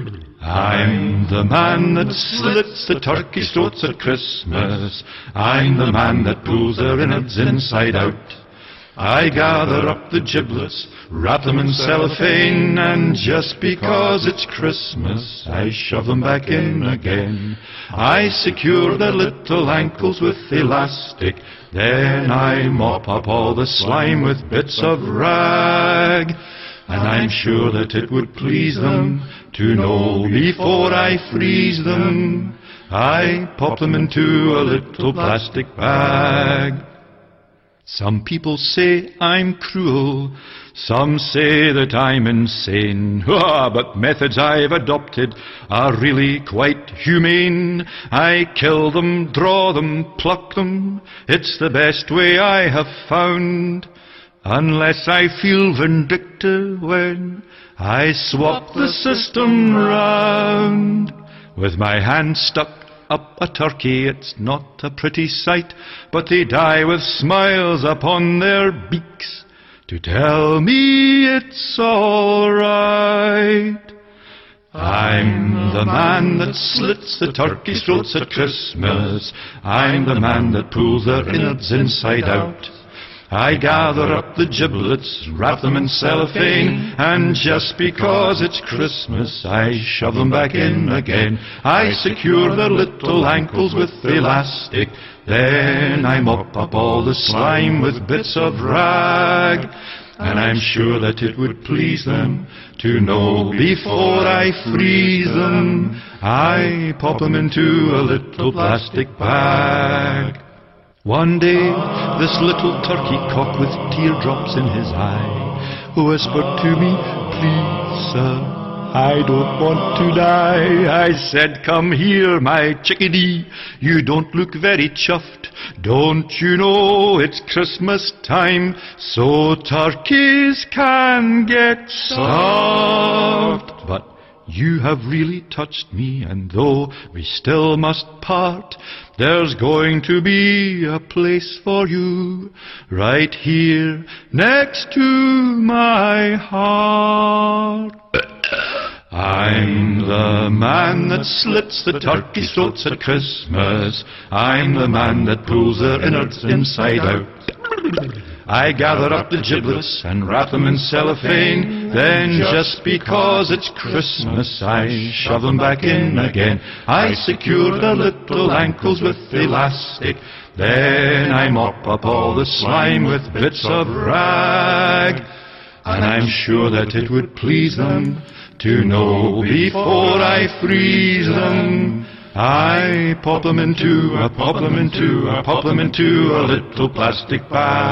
I'm the man that slits the turkey's throats at Christmas. I'm the man that pulls their innards inside out. I gather up the giblets, wrap them in cellophane, and just because it's Christmas, I shove them back in again. I secure their little ankles with elastic, then I mop up all the slime with bits of rag. And I'm sure that it would please them to know before I freeze them, I pop them into a little plastic bag. Some people say I'm cruel, some say that I'm insane, ah, but methods I've adopted are really quite humane. I kill them, draw them, pluck them, it's the best way I have found, unless I feel vindictive when I swap the system round. With my hand stuck up a turkey, it's not a pretty sight, but they die with smiles upon their beaks to tell me it's all right. I'm the man that slits the turkey's throats at Christmas. I'm the man that pulls their innards inside out. I gather up the giblets, wrap them in cellophane, and just because it's Christmas, I shove them back in again. I secure their little ankles with elastic, then I mop up all the slime with bits of rag. And I'm sure that it would please them to know before I freeze them, I pop them into a little plastic bag. One day, this little turkey cock with teardrops in his eye whispered to me, please, sir, I don't want to die. I said, come here, my chickadee, you don't look very chuffed. Don't you know it's Christmas time, so turkeys can get soft? But you have really touched me, and though we still must part, there's going to be a place for you right here next to my heart. I'm the man that slits the turkey's throats at Christmas. I'm the man that pulls their innards inside out. I gather up the giblets and wrap them in cellophane, then just because it's Christmas, I shove them back in again. I secure their little ankles with elastic, then I mop up all the slime with bits of rag. And I'm sure that it would please them to know before I freeze them, I pop them into, I pop them into, I pop them into a little plastic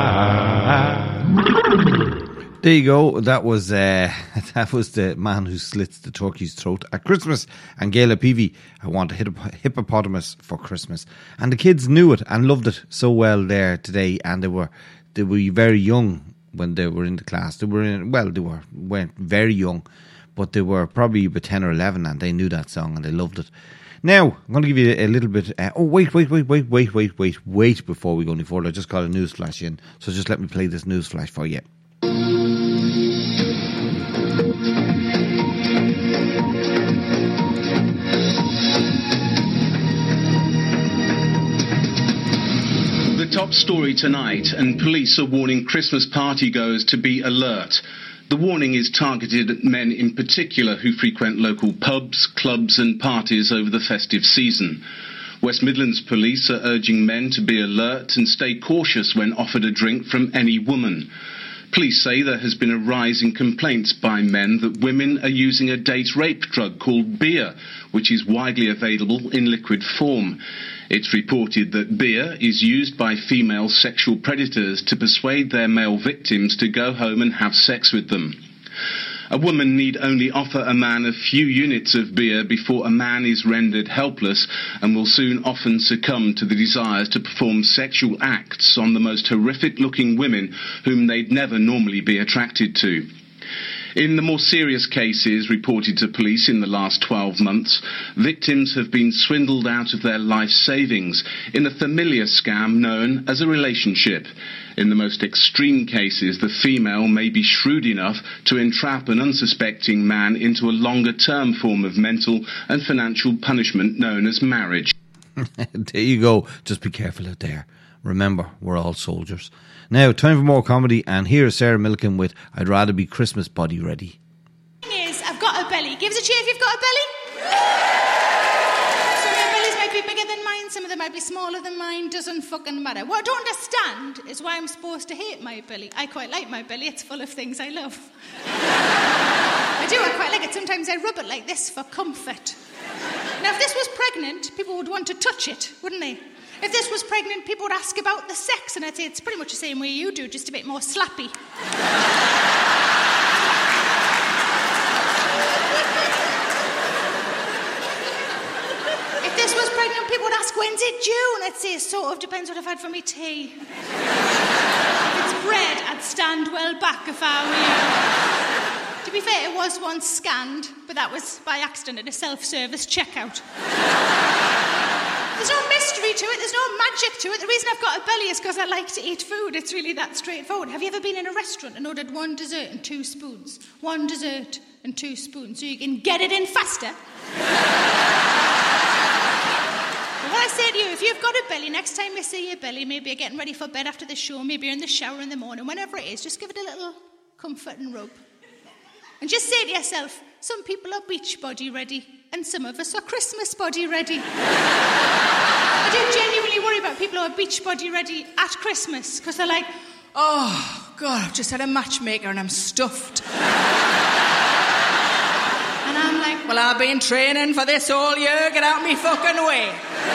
bag. There you go. That was uh, that was the man who slits the turkey's throat at Christmas. And Gaila Peavy, I want a hippopotamus for Christmas. And the kids knew it and loved it so well there today. And they were they were very young when they were in the class. They were in, well, they were weren't very young, but they were probably about ten or eleven, and they knew that song and they loved it. Now, I'm going to give you a little bit... Uh, oh, wait, wait, wait, wait, wait, wait, wait, wait before we go any further. I just got a news flash in, so just let me play this news flash for you. The top story tonight, and police are warning Christmas partygoers to be alert. The warning is targeted at men in particular who frequent local pubs, clubs and parties over the festive season. West Midlands police are urging men to be alert and stay cautious when offered a drink from any woman. Police say there has been a rise in complaints by men that women are using a date rape drug called beer, which is widely available in liquid form. It's reported that beer is used by female sexual predators to persuade their male victims to go home and have sex with them. A woman need only offer a man a few units of beer before a man is rendered helpless and will soon often succumb to the desires to perform sexual acts on the most horrific-looking women whom they'd never normally be attracted to. In the more serious cases reported to police in the last twelve months, victims have been swindled out of their life savings in a familiar scam known as a relationship. In the most extreme cases, the female may be shrewd enough to entrap an unsuspecting man into a longer-term form of mental and financial punishment known as marriage. There you go. Just be careful out there. Remember, we're all soldiers. Now, time for more comedy, and here's Sarah Millican with I'd Rather Be Christmas Body Ready. The thing is, I've got a belly. Give us a cheer if you've got a belly. Some of your bellies might be bigger than mine, some of them might be smaller than mine, doesn't fucking matter. What I don't understand is why I'm supposed to hate my belly. I quite like my belly, it's full of things I love. I do, I quite like it. Sometimes I rub it like this for comfort. Now, if this was pregnant, people would want to touch it, wouldn't they? If this was pregnant, people would ask about the sex, and I'd say it's pretty much the same way you do, just a bit more slappy. If this was pregnant, people would ask, when's it due? And I'd say, it sort of depends what I've had for me tea. If it's bread, I'd stand well back if I were you. To be fair, it was once scanned, but that was by accident at a self-service checkout. There's no mystery to it, there's no magic to it. The reason I've got a belly is because I like to eat food. It's really that straightforward. Have you ever been in a restaurant and ordered one dessert and two spoons? One dessert and two spoons, so you can get it in faster? Well, what I say to you, if you've got a belly, next time you see your belly, maybe you're getting ready for bed after the show, maybe you're in the shower in the morning, whenever it is, just give it a little comfort and rub. And just say to yourself, some people are beach body ready, and some of us are Christmas body ready. I do genuinely worry about people who are beach body ready at Christmas, because they're like, oh, God, I've just had a matchmaker and I'm stuffed. And I'm like, well, I've been training for this all year, get out me fucking way.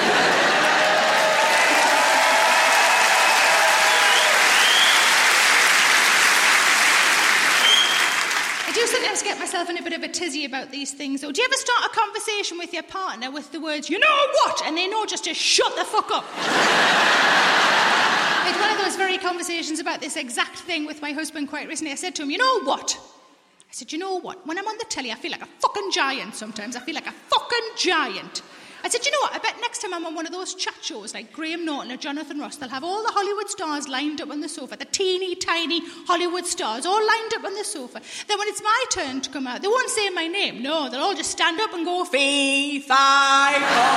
I do sometimes get myself in a bit of a tizzy about these things, though. Do you ever start a conversation with your partner with the words, you know what? And they know just to shut the fuck up. I had one of those very conversations about this exact thing with my husband quite recently. I said to him, you know what? I said, you know what? When I'm on the telly, I feel like a fucking giant sometimes. I feel like a fucking giant. I said, you know what? I bet next time I'm on one of those chat shows like Graham Norton or Jonathan Ross, they'll have all the Hollywood stars lined up on the sofa, the teeny tiny Hollywood stars all lined up on the sofa. Then when it's my turn to come out, they won't say my name. No, they'll all just stand up and go, fee, fi, fo,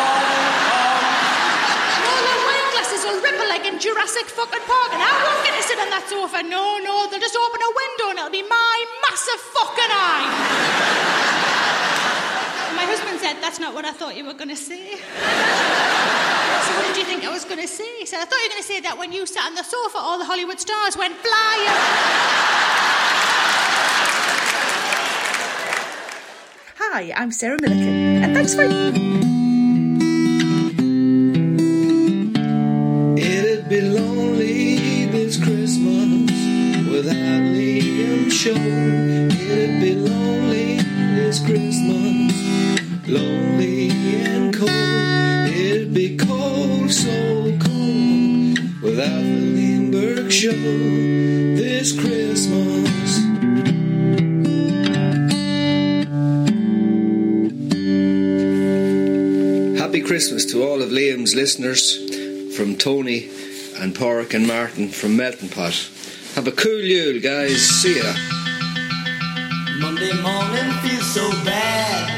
and all their wine glasses will ripple like in Jurassic fucking Park, and I won't get to sit on that sofa. No, no, they'll just open a window and it'll be my massive fucking eye. My husband said, that's not what I thought you were going to say. So what did you think I was going to say? He said, I thought you were going to say that when you sat on the sofa, all the Hollywood stars went flying. Hi, I'm Sarah Millican, and thanks for... It'd be lonely this Christmas without Liam Show. It'd be lonely this Christmas, lonely and cold. It'd be cold, so cold, without the Lindbergh Show this Christmas. Happy Christmas to all of Liam's listeners from Tony and Porrick and Martin from Melting Pot. Have a cool Yule, guys. See ya. Monday morning feels so bad.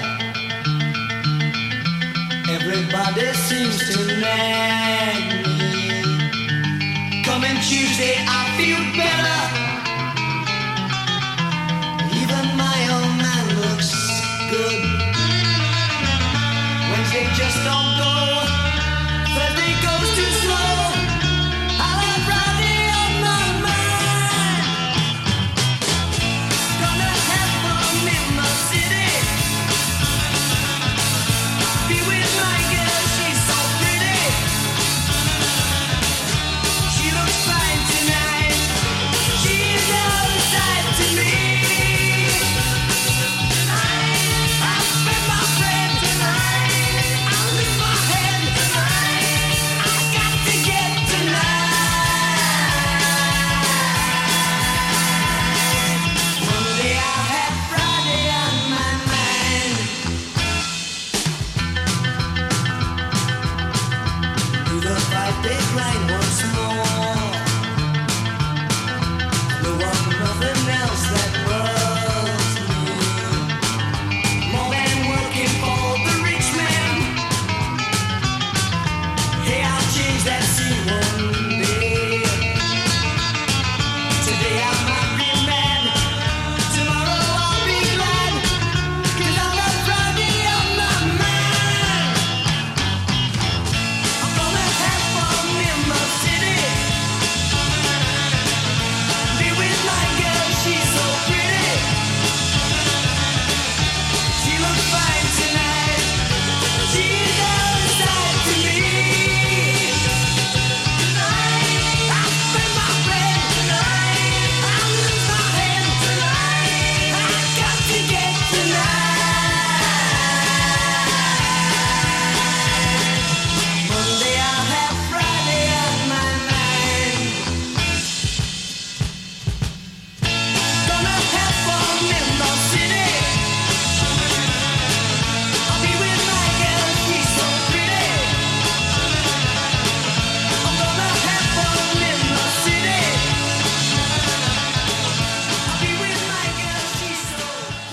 Everybody seems to nag me. Coming Tuesday I feel better. Even my old man looks good. Wednesday just don't go. Thursday goes too slow. I'll have Friday on my mind.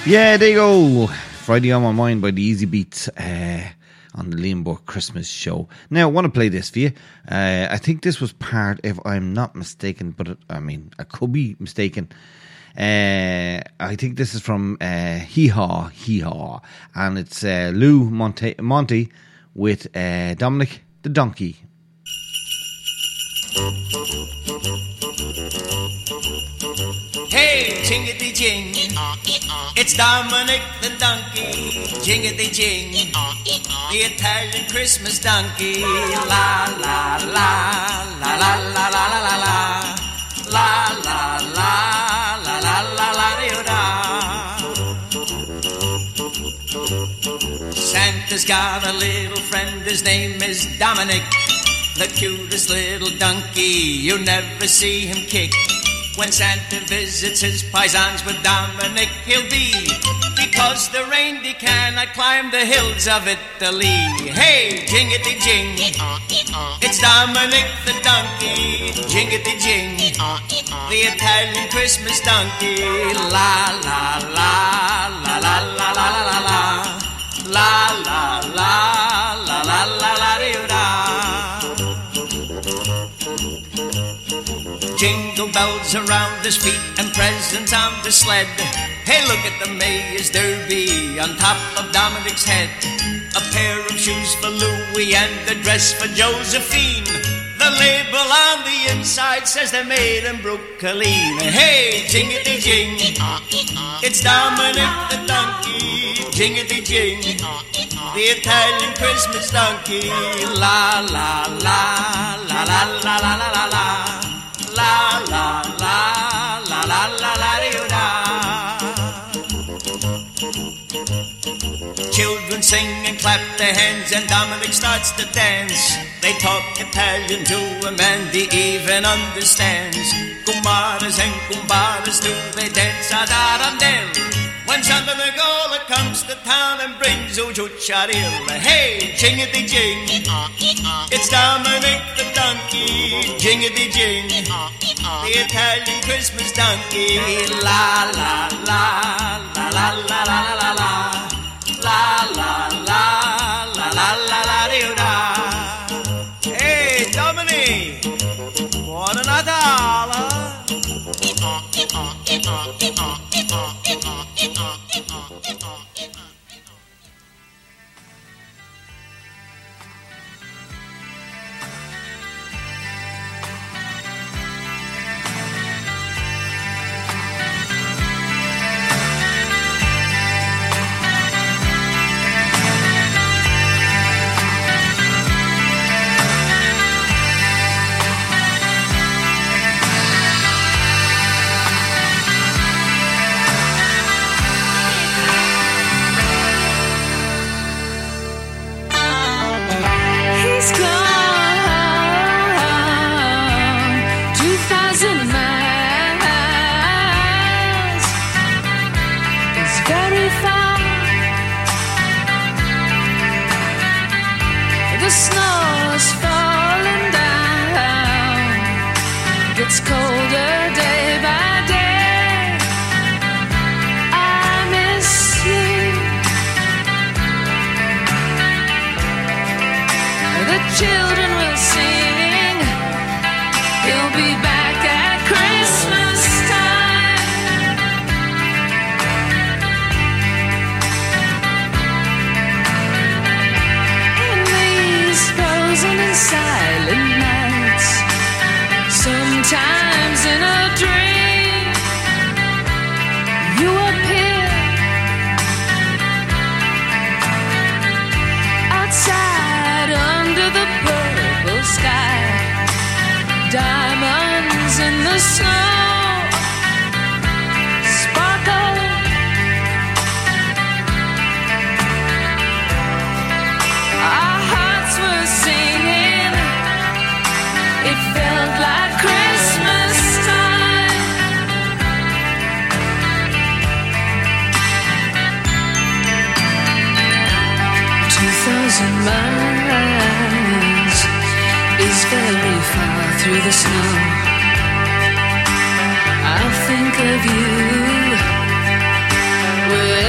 Yeah, there you go. Friday on My Mind by the Easy Beats uh, on the Liam Burke Christmas show. Now, I want to play this for you. Uh, I think this was part, if I'm not mistaken, but it, I mean, I could be mistaken. Uh, I think this is from uh, Hee Haw, Hee Haw. And it's uh, Lou Monte, Monty with uh, Dominic the Donkey. Hey, jingity jing, it's Dominic the donkey. Jingity jing, the Italian Christmas donkey. La la la la la la la la la la la la la la la la la. Santa's got a little friend, his name is Dominic, the cutest little donkey. You never see him kick. When Santa visits his paisans with Dominic, he'll be, because the reindeer cannot climb the hills of Italy. Hey, jingity jing, it's Dominic the donkey. Jingity jing, the Italian Christmas donkey. La la la la la la la la la la la la la la la la la. Jingle bells around his feet and presents on the sled. Hey, look at the Mayor's Derby on top of Dominic's head. A pair of shoes for Louis and a dress for Josephine. The label on the inside says they're made in Brooklyn. Hey, jingity jing, it's Dominic the donkey. Jingity jing, the Italian Christmas donkey. La la la la la la la la la la. La la la la la la la la. Children sing and clap their hands and Dominic starts to dance. They talk Italian to him and he even understands. Kumaras and kumbaras do they dance ad arandel. When Santa Nicola comes to town and brings Ujucharil. Hey, jingity jing, it's Dominic the donkey. Jingity jing, the Italian Christmas donkey. La la la la la la la la la la la la la la la la. Hey, Dominic, buona Natale. The snow's falling down. Gets colder day by day. I miss you. The children will sing. He'll be back at Christmas time. In these frozen and silent nights, sometimes in a dream, you appear outside under the purple sky. Diamonds in the snow sparkle. Our hearts were singing. It felt like Christmas time. Two thousand miles is very far through the snow. I'll think of you wherever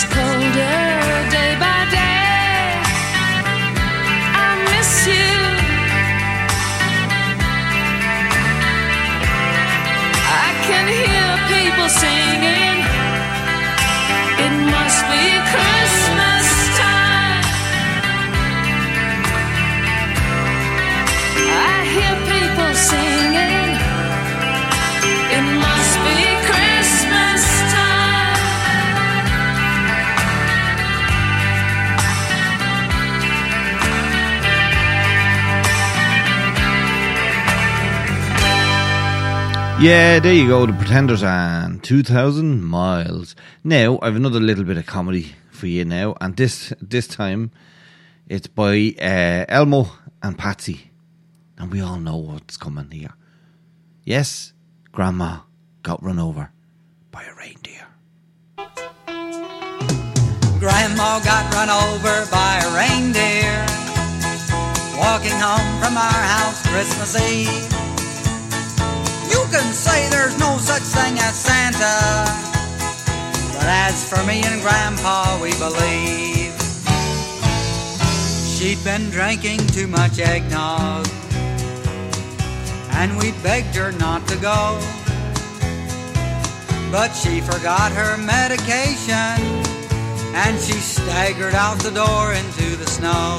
gets colder day by day. I miss you. I can hear people singing. It must be Christmas time. I hear people singing. It must be Christmas time. Yeah, there you go, The Pretenders and two thousand miles. Now, I have another little bit of comedy for you now, and this this time it's by uh, Elmo and Patsy. And we all know what's coming here. Yes, Grandma got run over by a reindeer. Grandma got run over by a reindeer walking home from our house Christmas Eve. You can say there's no such thing as Santa, but as for me and Grandpa, we believe. She'd been drinking too much eggnog, and we begged her not to go. But she forgot her medication, and she staggered out the door into the snow.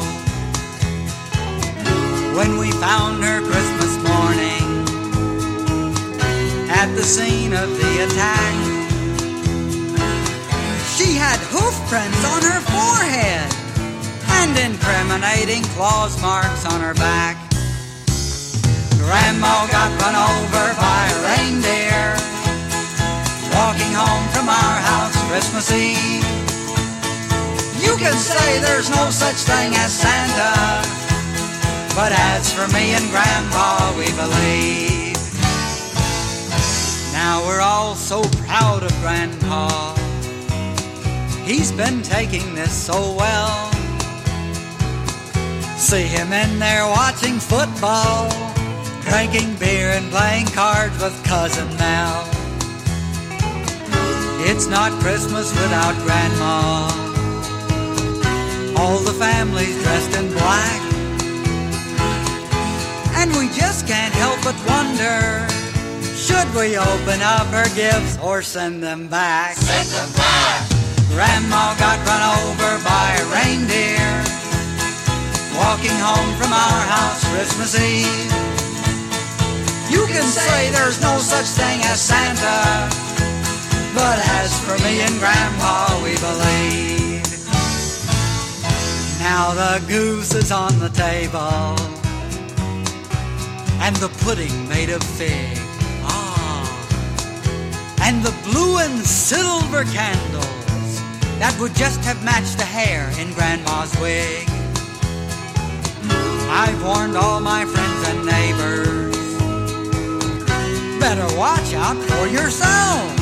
When we found her Christmas morning at the scene of the attack, she had hoof prints on her forehead and incriminating claws marks on her back. Grandma got run over by a reindeer walking home from our house Christmas Eve. You can say there's no such thing as Santa, but as for me and Grandpa, we believe. Now we're all so proud of Grandpa. He's been taking this so well. See him in there watching football, drinking beer and playing cards with Cousin Mel. It's not Christmas without Grandma. All the family's dressed in black, and we just can't help but wonder, should we open up her gifts or send them back? Send them back! Grandma got run over by a reindeer walking home from our house Christmas Eve. You can say there's no such thing as Santa, but as for me and Grandpa, we believe. Now the goose is on the table, and the pudding made of fig. And the blue and silver candles that would just have matched the hair in Grandma's wig. I've warned all my friends and neighbors, better watch out for yourselves.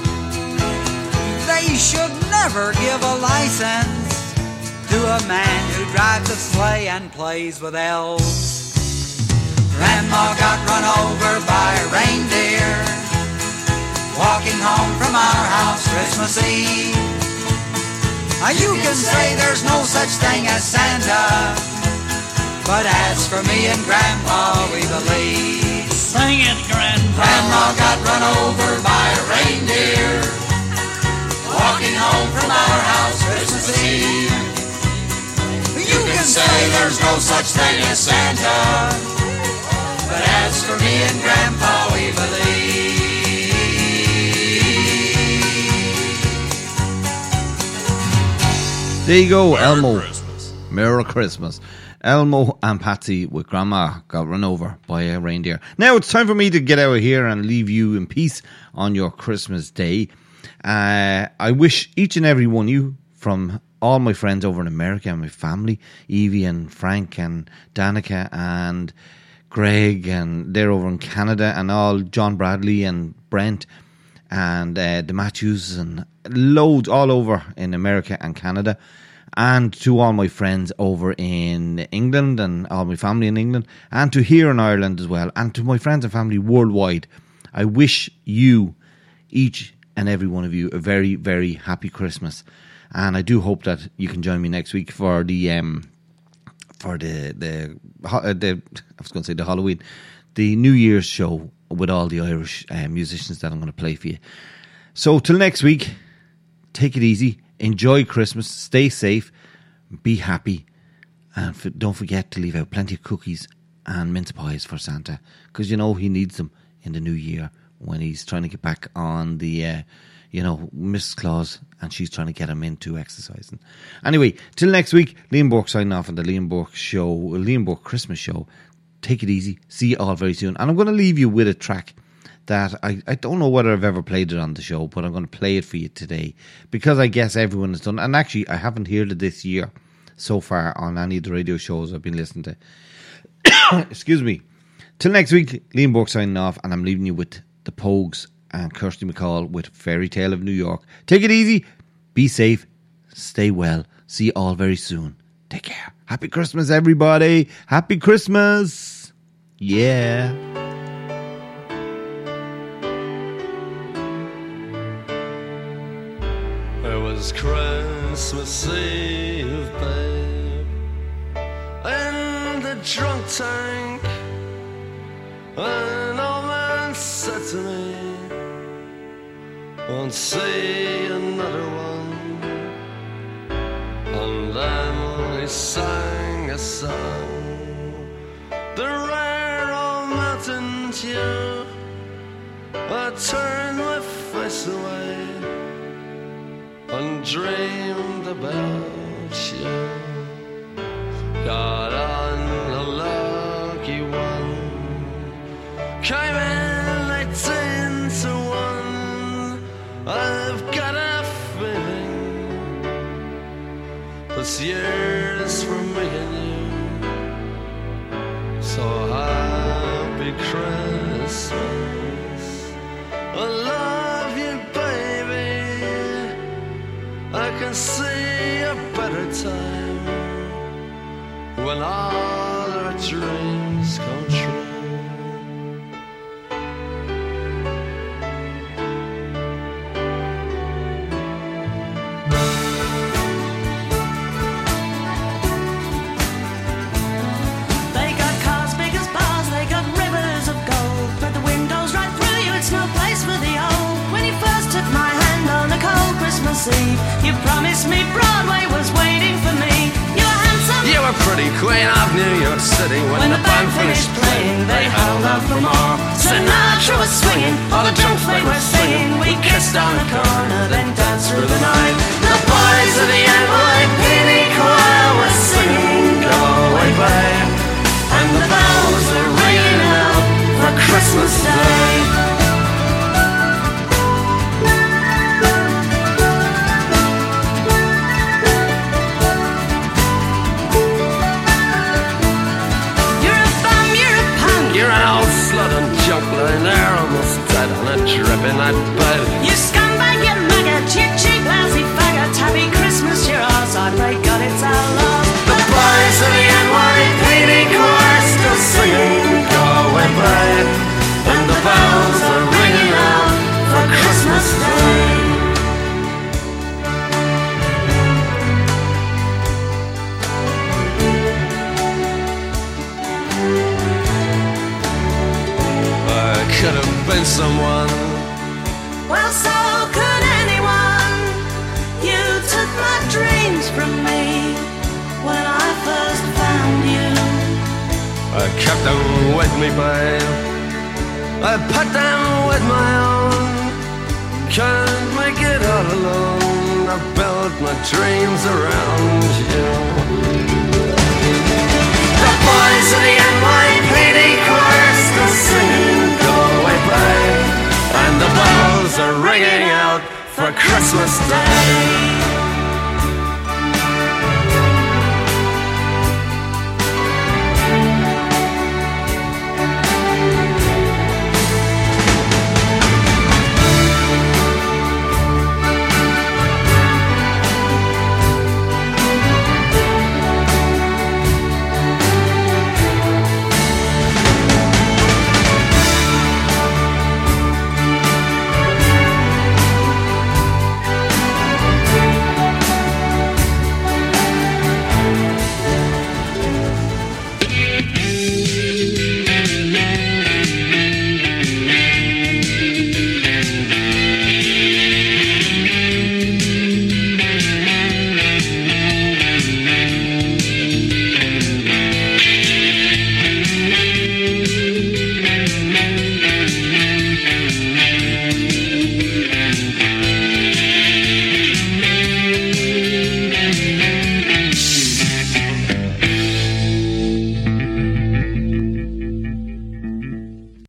They should never give a license to a man who drives a sleigh and plays with elves. Grandma got run over by a reindeer walking home from our house Christmas Eve. You can say there's no such thing as Santa, but as for me and Grandpa, we believe. Sing it, Grandpa. Grandma got run over by a reindeer walking home from our house Christmas Eve. You can say there's no such thing as Santa, but as for me and Grandpa, we believe. There you go, Elmo. Merry Christmas. Elmo and Patsy with Grandma got run over by a reindeer. Now it's time for me to get out of here and leave you in peace on your Christmas day. Uh, I wish each and every one of you, from all my friends over in America and my family, Evie and Frank and Danica and Greg, and they're over in Canada, and all John Bradley and Brent and uh, the Matthews and loads all over in America and Canada, and to all my friends over in England and all my family in England, and to here in Ireland as well, and to my friends and family worldwide. I wish you, each and every one of you, a very, very happy Christmas. And I do hope that you can join me next week for the um, for the the uh, the I was going to say the Halloween, the New Year's show with all the Irish uh, musicians that I'm going to play for you. So till next week, take it easy, enjoy Christmas, stay safe, be happy, and f- don't forget to leave out plenty of cookies and mince pies for Santa, because you know he needs them in the new year when he's trying to get back on the, uh, you know, Missus Claus, and she's trying to get him into exercising. Anyway, till next week, Liam Burke signing off on the Liam Burke show, Liam Burke Christmas show. Take it easy. See you all very soon. And I'm going to leave you with a track that I, I don't know whether I've ever played it on the show, but I'm going to play it for you today because I guess everyone has done. And actually, I haven't heard it this year so far on any of the radio shows I've been listening to. Excuse me. Till next week, Liam Burke signing off, and I'm leaving you with the Pogues and Kirsty MacColl with Fairy Tale of New York. Take it easy. Be safe. Stay well. See you all very soon. Take care. Happy Christmas, everybody. Happy Christmas. Yeah. It was Christmas Eve, babe, in the drunk tank. An old man said to me, won't see another one. And then he sang a song, the rare old mountain dew. I turned my face away and dreamed about you. Got on a lucky one, came in eighteen to one. I've got a feeling this year's for me and you. So happy Christmas, I love you, baby. I can see a better time when all our dreams come true. You promised me Broadway was waiting for me. You were handsome. You were pretty queen of New York City. When, when the, the band band finished playing, they held out for more. Sinatra was swinging, all the jokes they were singing. We kissed on the corner, then danced through the night. The boys of the N Y P D choir were singing Go Away Babe, and the bells were ringing out for Christmas Day. You're an old slut and junk lying there, almost dead on a drip in that bed. You scumbag, you maggot, you cheap, lousy faggot. Happy Christmas, you're ours, I pray God it's our love. The boys of the N Y P D choir still singing Go Away Babe, and the bells are ringing out for Christmas Day. Could have been someone. Well, so could anyone. You took my dreams from me when I first found you. I kept them with me, babe. I put them with my own. Can't make it all alone. I built my dreams around you. The boys of the N Y P D